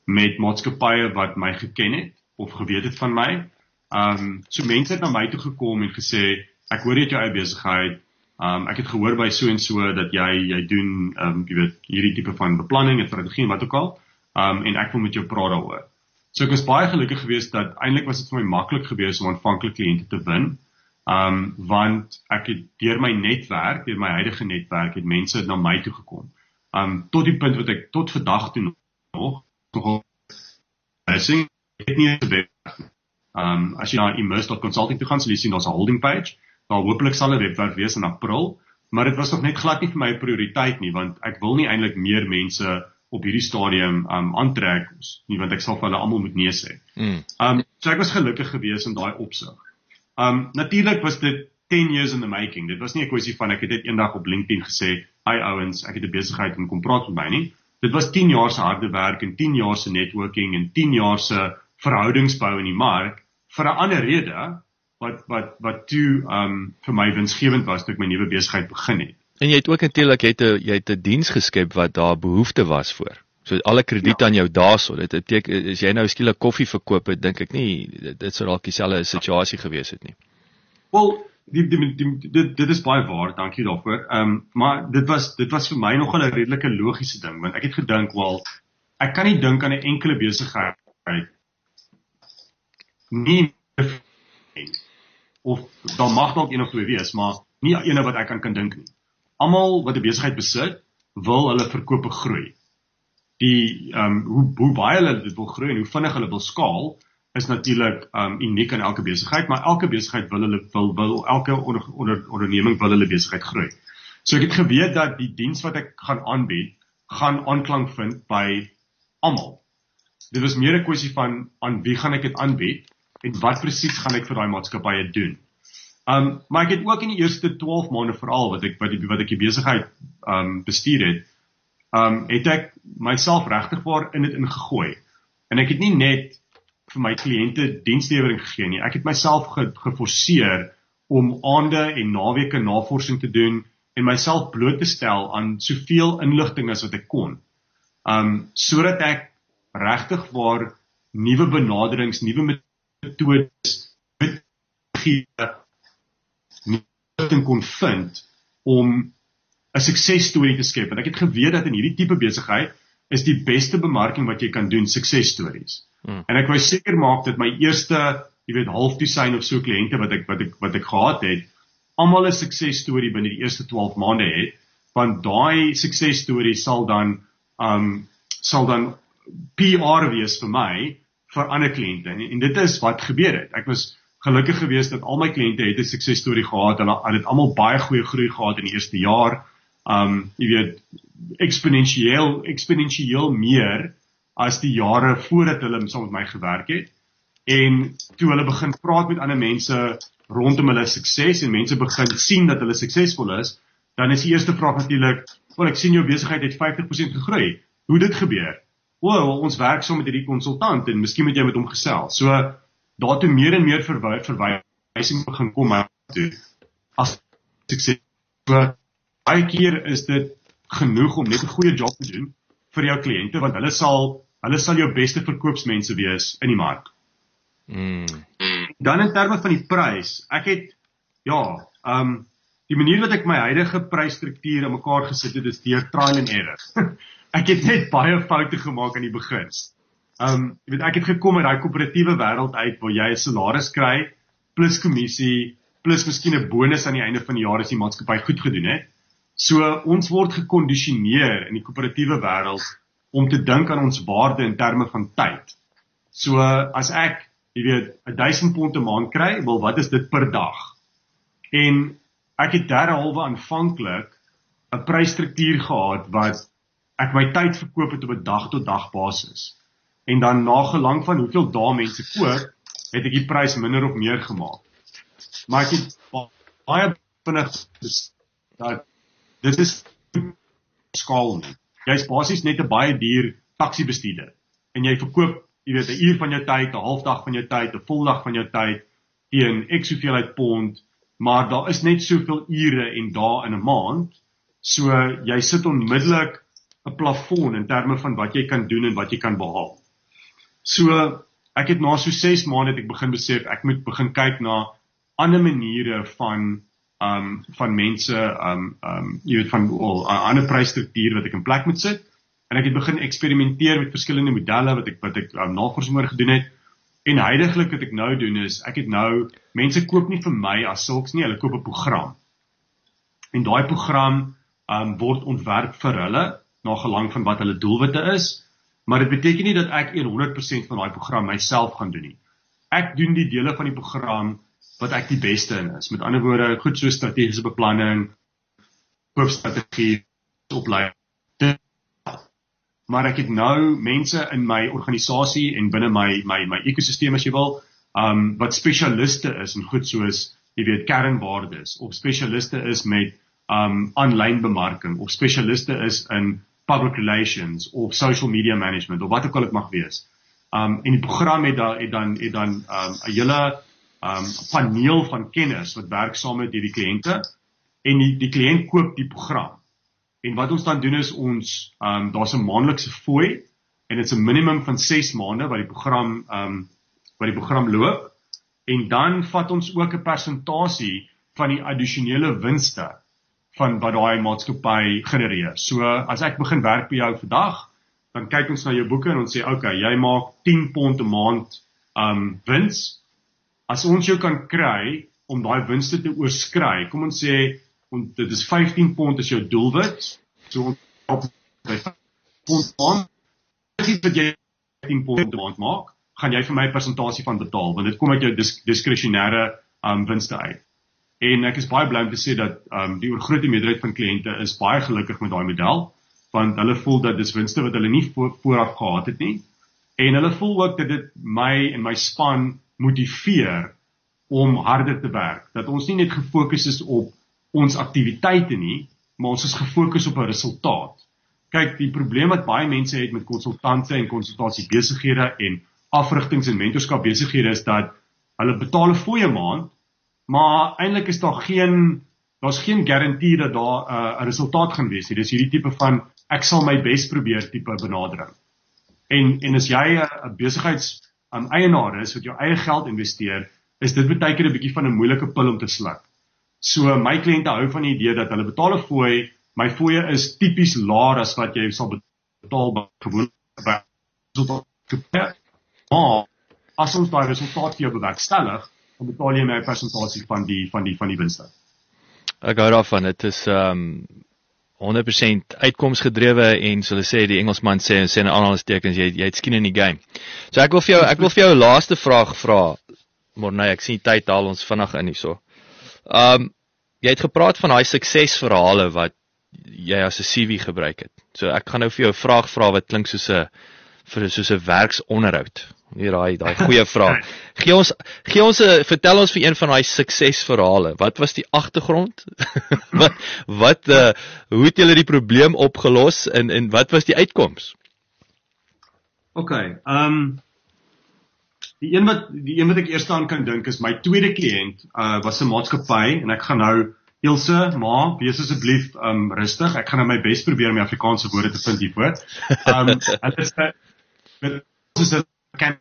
met maatskappye wat my geken het of geweet het van my. Um so mense het na my toe gekom en gesê, ek hoor jy het jou eie besigheid. Um ek het gehoor by so en so dat jy jy doen um jy weet hierdie tipe van beplanning en strategie en wat ook al. Um en ek wil met jou praat daaroor. So ek was baie gelukkig geweest dat eintlik was dit vir my maklik geweest om aanvanklik kliënte te win. Um want ek het deur my netwerk, deur my huidige netwerk het mense na my toe gekom. Um tot die punt wat ek tot vandag toe nog nog sing het nie eens webwerf. Um as jy na immerse dot consulting toe gaan, sal jy sien daar's 'n holding page. Daar hopelik sal 'n webwerf wees in April, maar dit was nog net glad nie vir my 'n prioriteit nie, want ek wil nie eintlik meer mense op hierdie stadium um aantrek nie, want ek sal vir hulle almal moet nee sê. Mm. Um so ek was gelukkig geweest in daai opsig. Um natuurlik was dit ten years in the making. Dit was nie 'n kwessie van ek het dit eendag op LinkedIn gesê, "Hi ouens, ek het 'n besigheid en kom praat met my nie." Dit was tien jaar se harde werk en tien jaar se networking en tien jaar se verhoudingsbou in die mark vir 'n ander rede wat wat wat toe um vir my winsgewend was toe ek my nuwe besigheid begin het. En jy het ook natuurlik jy het 'n jy het 'n diens geskep wat daar behoefte was voor. So alle krediet ja. aan jou daarso. Dit beteken as jy nou skielik koffie verkoop het, dink ek nie dit, dit sou dalk dieselfde situasie gewees het nie. Wel, die, die, die, dit dit is baie waar, dankie daarvoor. Um maar dit was dit was vir my nogal 'n redelike logiese ding, want ek het gedink, wel, ek kan nie dink aan 'n enkele besigheid nie of daar mag dalk een of twee wees, maar nie ene wat ek aan kan dink nie. Almal wat 'n besigheid besit, wil hulle verkope groei. Die um hoe hoe baie hulle dit wil groei en hoe vinnig hulle wil skaal is natuurlik um uniek aan elke besigheid, maar elke besigheid wil hulle wil wil elke onder, onder, onderneming wil hulle besigheid groei. So ek het geweet dat die diens wat ek gaan aanbied, gaan aanklank vind by almal. Dit was meer 'n kwessie van aan wie gaan ek dit aanbied en wat presies gaan ek vir daai maatskappye doen. Um maar ek het ook in die eerste twaalf maande veral wat ek wat die wat ek die besigheid um bestuur het, um het ek myself regtig waar in dit ingegooi. En ek het nie net vir my kliënte dienslewering gegee nie. Ek het myself ge, geforseer om aande en naweke navorsing te doen en myself bloot te stel aan soveel inligting as wat ek kon. Um sodat ek regtig waar nuwe benaderings, nuwe metodes gee inligting kon vind om 'n suksesstorie te skep. En ek het geweet dat in hierdie tipe besigheid is die beste bemarking wat jy kan doen suksesstories. Hmm. En ek wou seker maak dat my eerste, jy weet, half dosyn of so kliënte wat ek wat ek wat ek gehad het, almal 'n suksesstorie binne die eerste twaalf maande het, want daai suksesstorie sal dan um sal dan P R wees vir my vir ander kliënte. En, en dit is wat gebeur het. Ek was gelukkig geweest dat al my kliënte het 'n suksesstorie gehad. Hulle het almal baie goeie groei gehad in die eerste jaar. Um jy weet, eksponensieel eksponensieel meer as die jare voordat hulle saam met my gewerk het. En toe hulle begin praat met ander mense rondom hulle sukses en mense begin sien dat hulle suksesvol is, dan is die eerste vraag natuurlik, "Wel, ek sien jou besigheid het vyftig persent gegroei. Hoe dit gebeur?" "O, well, ons werk saam met hierdie konsultant en miskien moet jy met hom gesels." So daartoe meer en meer verwy verwysing begin kom maar toe as sukses. So baie keer is dit genoeg om net 'n goeie job te doen vir jou kliënte, want hulle sal hulle sal jou beste verkoopsmense wees in die mark. Mm. Dan in terme van die prys, ek het ja, um die manier wat ek my huidige prysstruktuur in mekaar gesit het is deur trial and error. Ek het net baie foute gemaak aan die begin. Um jy weet ek het gekom uit daai koöperatiewe wêreld uit waar jy 'n salaris kry plus kommissie plus miskien 'n bonus aan die einde van die jaar as die maatskappy goed gedoen het. So ons word gekondisioneer in die koöperatiewe wêreld om te dink aan ons waarde in terme van tyd. So as ek, jy weet, duisend pond 'n maand kry, wel wat is dit per dag? En ek het derhalwe aanvanklik 'n prysstruktuur gehad wat ek my tyd verkoop het op 'n dag tot dag basis. En dan na gelang van hoeveel dae mense koop, het ek die prys minder of meer gemaak. Maar ek het baie vinnig dat dit is skaal nie. Jy is basies net 'n baie duur taxi bestuurder. En jy verkoop, jy weet, 'n uur van jou tyd, 'n halfdag van jou tyd, 'n voldag van jou tyd teen X hoeveelheid pond, maar daar is net soveel ure en dae in 'n maand, so jy sit onmiddellik 'n plafon in terme van wat jy kan doen en wat jy kan behaal. So, ek het na so ses maande het ek begin besef, ek moet begin kyk na ander maniere van um, van mense, um, um, jy weet, van 'n oh, ander prysstruktuur wat ek in plek moet sit. En ek het begin eksperimenteer met verskillende modelle wat ek wat ek um, navorsing oor gedoen het. En huidiglik wat ek nou doen is, ek het nou, mense koop nie vir my as sulks nie, hulle koop 'n program. En daai program um, word ontwerp vir hulle, na gelang van wat hulle doelwitte is, maar dit beteken nie dat ek honderd persent van daai program myself gaan doen nie. Ek doen die dele van die program wat ek die beste in is. Met ander woorde, goed so strategiese beplanning, koopstrategie, opleiding. Maar ek het nou mense in my organisasie en binne my my my ekosisteem as jy wil, um, wat spesialiste is in goed soos, jy weet, kernwaardes, of spesialiste is met um aanlyn bemarking, of spesialiste is in public relations, of social media management, of wat ook al dit mag wees. Um, en die program het dan het dan het dan um, 'n hele um, paneel van kenners wat werk saam met die kliënte, en die, die kliënt koop die program. En wat ons dan doen is ons, um, daar's 'n maandelikse fooi, en dit is 'n minimum van ses maande wat die program, um, wat die program loop, en dan vat ons ook 'n persentasie van die addisionele winste van wat daai maatskappy genereer. So, as ek begin werk by jou vandag, dan kyk ons na jou boeke en ons sê, okay, jy maak tien pond 'n maand um, wins. As ons jou kan kry om daai winste te oorskry, kom ons sê, want dit is vyftien pond is jou doelwit, so ons op vyftien pond maand, wat jy vyftien pond 'n maand maak, gaan jy vir my 'n persentasie van betaal, want dit kom uit jou dis, diskresionêre um, winste uit. En ek is baie bly om te sê dat um, die oorgrote meerderheid van kliënte is baie gelukkig met daai model, want hulle voel dat dis winste wat hulle nie voor, vooraf gehad het nie, en hulle voel ook dat dit my en my span motiveer om harder te werk, dat ons nie net gefokus is op ons aktiwiteite nie, maar ons is gefokus op 'n resultaat. Kyk, die probleem wat baie mense het met konsultante en konsultasiebesighede en afrigtings en mentorskap besighede is dat hulle betaal 'n fooie maand, maar eintlik is daar geen daar's geen garantie dat daar 'n uh, resultaat gaan wees nie. Dis hierdie tipe van ek sal my bes probeer tipe benadering. En en as jy 'n besigheids um, eienaar is wat jou eie geld investeer, is dit baie keer 'n bietjie van 'n moeilike pil om te sluk. So my kliënte hou van die idee dat hulle betaal 'n fooi, my fooie is tipies laer as wat jy sal betaal by gewone resultaat. Maar as ons daai resultaat vir jou bewerkstellig, dan betaal jy my 'n persentasie van die van die van die winste. Ek hou daarvan, dit is um, honderd persent uitkomsgedrewe en soos hulle sê, die Engelsman sê, sê in aanhalingstekens, jy, jy het skin in die game. So ek wil vir jou, ek wil vir jou 'n laaste vraag vra, Morney, ek sien tyd haal ons vinnig in hierso. Um, jy het gepraat van daai suksesverhale wat jy as 'n C V gebruik het. So ek gaan nou vir jou 'n vraag vra wat klink soos 'n vir soos 'n werksonderhoud. Hier daai daai goeie vraag. Gee ons gee ons 'n vertel ons vir een van daai suksesverhale. Wat was die agtergrond? wat wat uh, hoe het julle die probleem opgelos en en wat was die uitkoms? OK, ehm um, die een wat die een wat ek eers aan kan dink is my tweede kliënt uh, was 'n maatskappy en ek gaan nou Ilse, ma, wees asseblief um, rustig. Ek gaan nou my bes probeer om die Afrikaanse woorde te vind hiervoor. Um, hulle is dit is 'n kan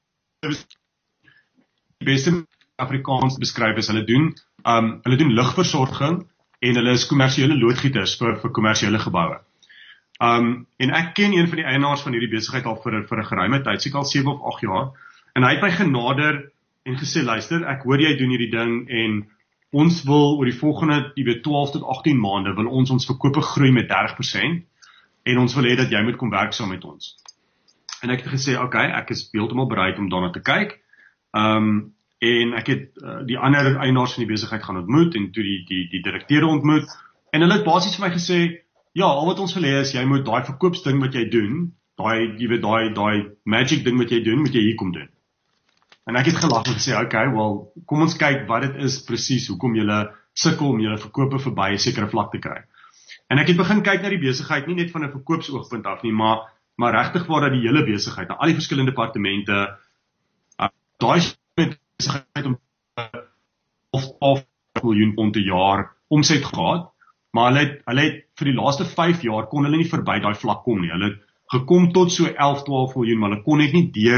die beste Afrikaans beskryf is hulle doen um, hulle doen lugversorging en hulle is kommersiële loodgieters vir vir kommersiële geboue. Um, en ek ken een van die eienaars van hierdie besigheid al vir vir 'n geruime tyd, seker al sewe of agt jaar. En hy het my genader en gesê, luister, ek hoor jy doen hierdie ding en ons wil oor die volgende, jy weet, twaalf tot agttien maande wil ons ons verkope groei met dertig persent en ons wil hê dat jy moet kom werk saam met ons. En ek het gesê, oké, okay, ek is heeltemal bereid om daarna te kyk. Um, en ek het uh, die ander eienaars van die besigheid gaan ontmoet en toe die die die direkteure ontmoet en hulle het basies vir my gesê, ja, al wat ons wil hê is jy moet daai verkoopsding wat jy doen, daai jy weet daai daai magic ding wat jy doen, moet jy hier kom doen. En ek het gelag en gesê, okay, wel, kom ons kyk wat dit is presies, hoekom julle sukkel om julle verkope verby 'n sekere vlak te kry. En ek het begin kyk na die besigheid, nie net van 'n verkoopsoogpunt af nie, maar maar regtig waar dat die hele besigheid, na al die verskillende departemente, uh, daai besigheid om of of miljoen pond per jaar omset gehad, maar hulle het hulle het vir die laaste vyf jaar kon hulle nie verby daai vlak kom nie. Hulle het gekom tot so elf, twaalf miljoen, maar hulle kon net nie deur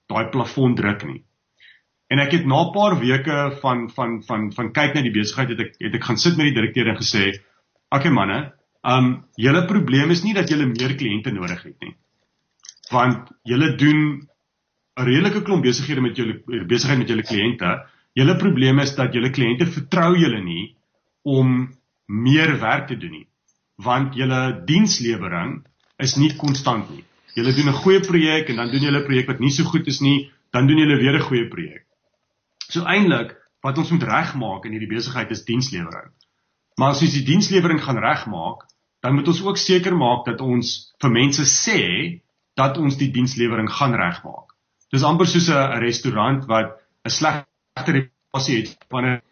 daai plafon druk nie. En ek het na 'n paar weke van van van van kyk na die besigheid het ek het ek gaan sit met die direkteur en gesê, "Oké manne, um julle probleem is nie dat julle meer kliënte nodig het nie. Want julle doen 'n redelike klomp besighede met julle besigheid met julle kliënte. Julle probleem is dat julle kliënte vertrou julle nie om meer werk te doen nie. Want julle dienslewering is nie konstant nie. Julle doen 'n goeie projek en dan doen julle 'n projek wat nie so goed is nie, dan doen julle weer 'n goeie projek. So eintlik wat ons moet regmaak in hierdie besigheid is dienslewering. Maar as ons die dienslewering gaan regmaak, dan moet ons ook seker maak dat ons vir mense sê dat ons die dienslewering gaan regmaak. Dis amper soos 'n restaurant wat 'n slegte reputasie het wanneer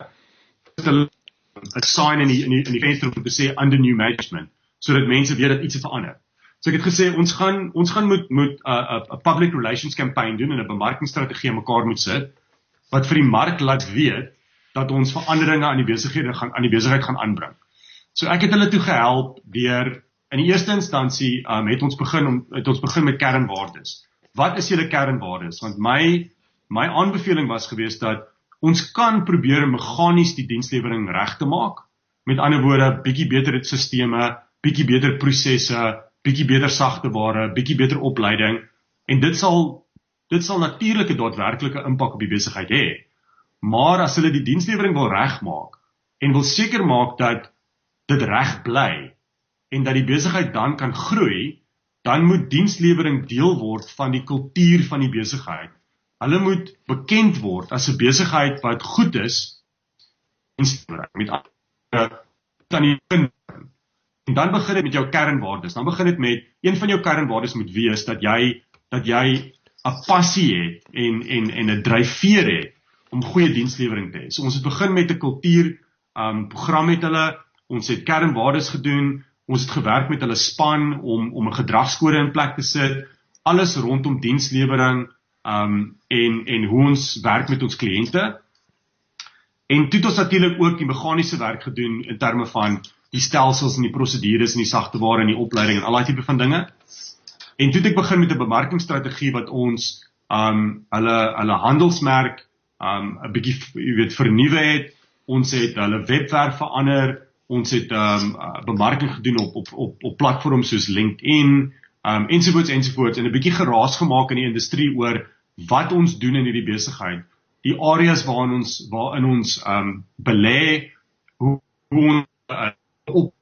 'n sign in die in die, in die venster om te sê under new management, sodat mense weet dat iets het verander. So ek het gesê ons gaan ons gaan moet moet 'n uh, 'n uh, public relations campaign doen en 'n bemarkingsstrategie aan mekaar moet sit wat vir die mark laat weet dat ons veranderinge aan die besighede gaan aan die besigheid gaan aanbring. So ek het hulle toe gehelp deur in die eerste instansie um, het ons begin om het ons begin met kernwaardes. Wat is julle kernwaardes? Want my my aanbeveling was geweest dat ons kan probeer meganies die dienslewering reg te maak. Met ander woorde, bietjie beter sisteme, bietjie beter prosesse, bietjie beter sagteware, bietjie beter opleiding en dit sal dit sal natuurlik 'n daadwerklike impak op die besigheid hê. Maar as hulle die dienslewering wil regmaak en wil seker maak dat dit reg bly en dat die besigheid dan kan groei, dan moet dienslewering deel word van die kultuur van die besigheid. Hulle moet bekend word as 'n besigheid wat goed is met dan die en dan begin dit met jou kernwaardes. Dan begin dit met een van jou kernwaardes moet wees dat jy dat jy 'n passie het en en en 'n dryfveer het om goeie dienslewering te hê. So ons het begin met 'n kultuur um program met hulle. Ons het kernwaardes gedoen. Ons het gewerk met hulle span om om 'n gedragskode in plek te sit. Alles rondom dienslewering um en en hoe ons werk met ons kliënte. En toe het ons natuurlik ook die meganiese werk gedoen in terme van die stelsels en die prosedures en die sagteware en die opleiding en al daai tipe van dinge. En toe het ek begin met 'n bemarkingsstrategie wat ons um hulle hulle handelsmerk um 'n bietjie, jy weet, vernuwe het. Ons het hulle webwerf verander. Ons het um bemarking gedoen op op op op platforms soos LinkedIn, um ensovoorts ensovoorts en 'n bietjie geraas gemaak in die industrie oor wat ons doen in hierdie besigheid. Die areas waarin ons waarin ons um belê, hoe hoe ons uh, op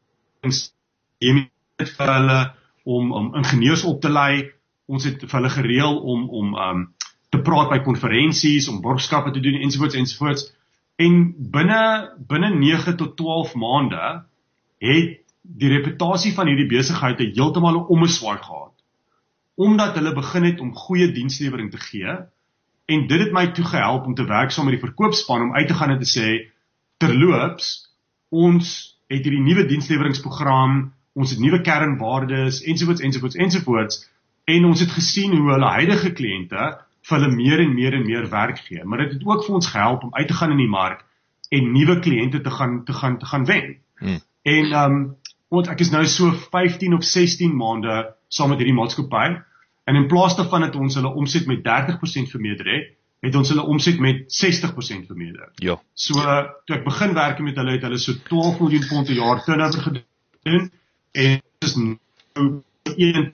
vir hulle om om ingenieurs op te lei. Ons het vir hulle gereël om om um te praat by konferensies, om borgskappe te doen ensovoorts ensovoorts. En binne binne nege tot twaalf maande het die reputasie van hierdie besigheid heeltemal 'n ommeswaai gehad. Omdat hulle begin het om goeie dienslewering te gee en dit het my toe gehelp om te werk saam met die verkoopspan om uit te gaan en te sê terloops, ons het hierdie nuwe diensleweringsprogram, ons het nuwe kernwaardes ensovoorts ensovoorts ensovoorts en ons het gesien hoe hulle huidige kliënte vir hulle meer en meer en meer werk gee, maar dit het ook vir ons gehelp om uit te gaan in die mark en nuwe kliënte te gaan te gaan te gaan wen. Hmm. En um want ek is nou so vyftien of sestien maande saam met hierdie maatskappy en in plaas daarvan dat ons hulle omset met dertig persent vermeerder het, het ons hulle omset met sestig persent vermeerder. Ja. So toe ek begin werk met hulle het hulle so twaalf miljoen pond per jaar turnover gedoen en dis nou een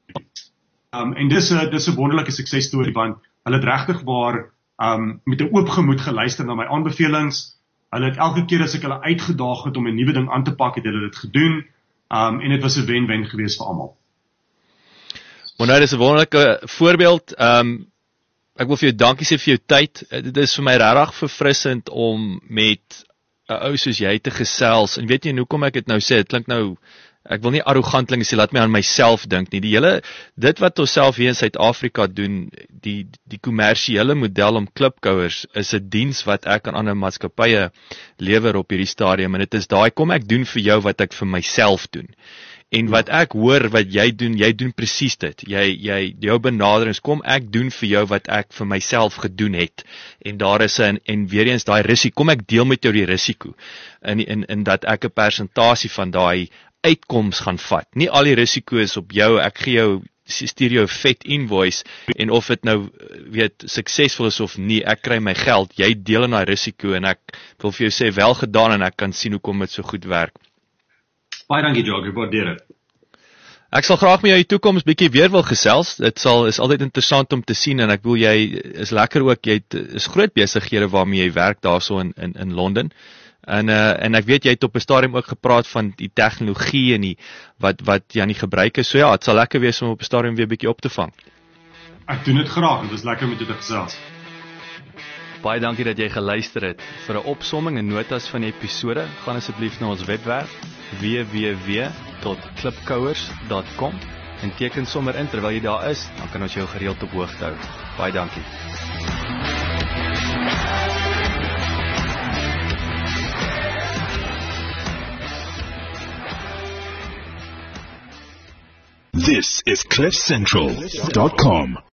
Um, en dis 'n dis 'n wonderlike suksesstorie want hulle het regtig waar um, met 'n oop gemoed geluister na my aanbevelings. Hulle het elke keer as ek hulle uitgedaag het om 'n nuwe ding aan te pak, het hulle dit gedoen. Um, en dit was 'n wen-wen geweest vir almal. Maar nou dis 'n wonderlike voorbeeld. Um, ek wil vir jou dankie sê vir jou tyd. Dit is vir my regtig verfrissend om met 'n ou soos jy te gesels. En weet jy hoekom ek dit nou sê? Dit klink nou Ek wil nie arrogant klink sê, laat my aan myself dink nie. Die hele, dit wat ons self hier in Suid-Afrika doen, die die kommersiële model om klipkouers, is 'n diens wat ek aan ander maatskappye lewer op hierdie stadium. En dit is daai, kom ek doen vir jou wat ek vir myself doen. En wat ek hoor wat jy doen, jy doen presies dit. Jy jy jou benaderings, kom ek doen vir jou wat ek vir myself gedoen het. En daar is 'n en weer eens daai risiko, kom ek deel met jou die risiko. In in in dat ek 'n persentasie van daai uitkoms gaan vat. Nie al die risiko is op jou, ek gee jou stuur jou vet invoice en of dit nou weet suksesvol is of nie, ek kry my geld, jy deel in daai risiko en ek wil vir jou sê wel gedaan en ek kan sien hoekom dit so goed werk. Baie dankie Jacques, ek waardeer dit. Ek sal graag met jou in die toekoms bietjie weer wil gesels. Dit sal is altyd interessant om te sien en ek bedoel jy is lekker ook, jy het, is groot besighede waarmee jy werk daarso in in in Londen. En uh, en ek weet jy het op 'n stadium ook gepraat van die tegnologie en die wat wat jy aan die gebruik is. So ja, dit sal lekker wees om op 'n stadium weer bietjie op te vang. Ek doen dit graag, dit is lekker met jou te gesels. Baie dankie dat jy geluister het. Vir 'n opsomming en notas van die episode, gaan asseblief na ons webwerf w w w dot klipkouers dot com en teken sommer in terwyl jy daar is, dan kan ons jou gereeld op hoogte hou. Baie dankie. This is cliff central dot com.